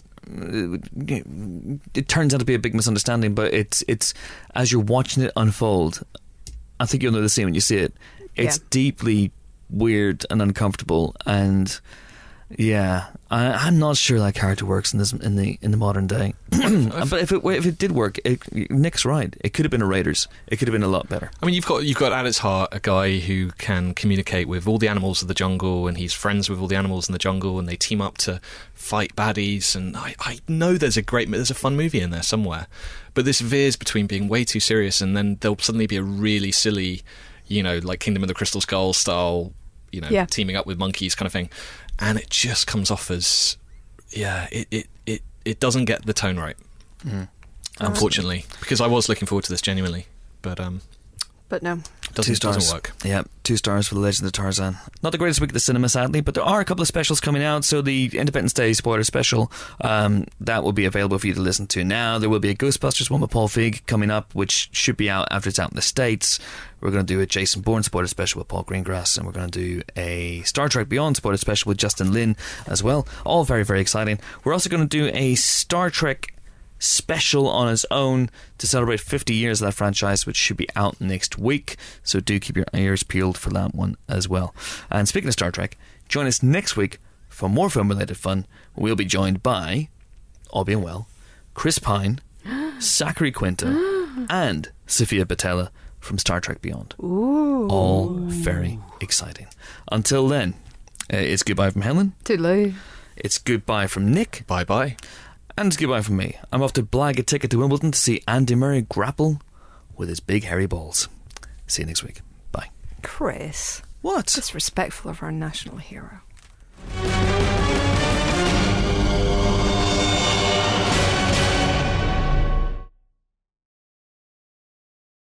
It turns out to be a big misunderstanding, but it's it's as you're watching it unfold, I think you'll know the scene when you see it. It's Yeah. deeply weird and uncomfortable, and yeah, I, I'm not sure that character works in this in the in the modern day. But if it if it did work, it, Nick's right. It could have been a Raiders. It could have been a lot better. I mean, you've got you've got at its heart a guy who can communicate with all the animals of the jungle, and he's friends with all the animals in the jungle, and they team up to fight baddies. And I, I know there's a great, there's a fun movie in there somewhere, but this veers between being way too serious, and then there'll suddenly be a really silly, you know, like Kingdom of the Crystal Skull style, you know, Yeah. teaming up with monkeys kind of thing, and it just comes off as, yeah, it it it, it doesn't get the tone right. Unfortunately, because I was looking forward to this genuinely, but um, But no. doesn't, two stars. doesn't work. Yeah, two stars for The Legend of Tarzan. Not the greatest week at the cinema, sadly, but there are a couple of specials coming out. So the Independence Day spoiler special, um, that will be available for you to listen to now. There will be a Ghostbusters one with Paul Feig coming up, which should be out after it's out in the States. We're going to do a Jason Bourne spoiler special with Paul Greengrass, and we're going to do a Star Trek Beyond spoiler special with Justin Lin as well. All very, very exciting. We're also going to do a Star Trek special on its own to celebrate fifty years of that franchise, which should be out next week, so do keep your ears peeled for that one as well. And speaking of Star Trek, join us next week for more film related fun. We'll be joined by, all being well, Chris Pine, Zachary Quinto and Sophia Boutella from Star Trek Beyond. Ooh. All very exciting. Until then, uh, it's goodbye from Helen, Toodaloo. it's goodbye from Nick, Bye bye. and it's goodbye from me. I'm off to blag a ticket to Wimbledon to see Andy Murray grapple with his big hairy balls. See you next week. Bye. Chris. What? Disrespectful of our national hero.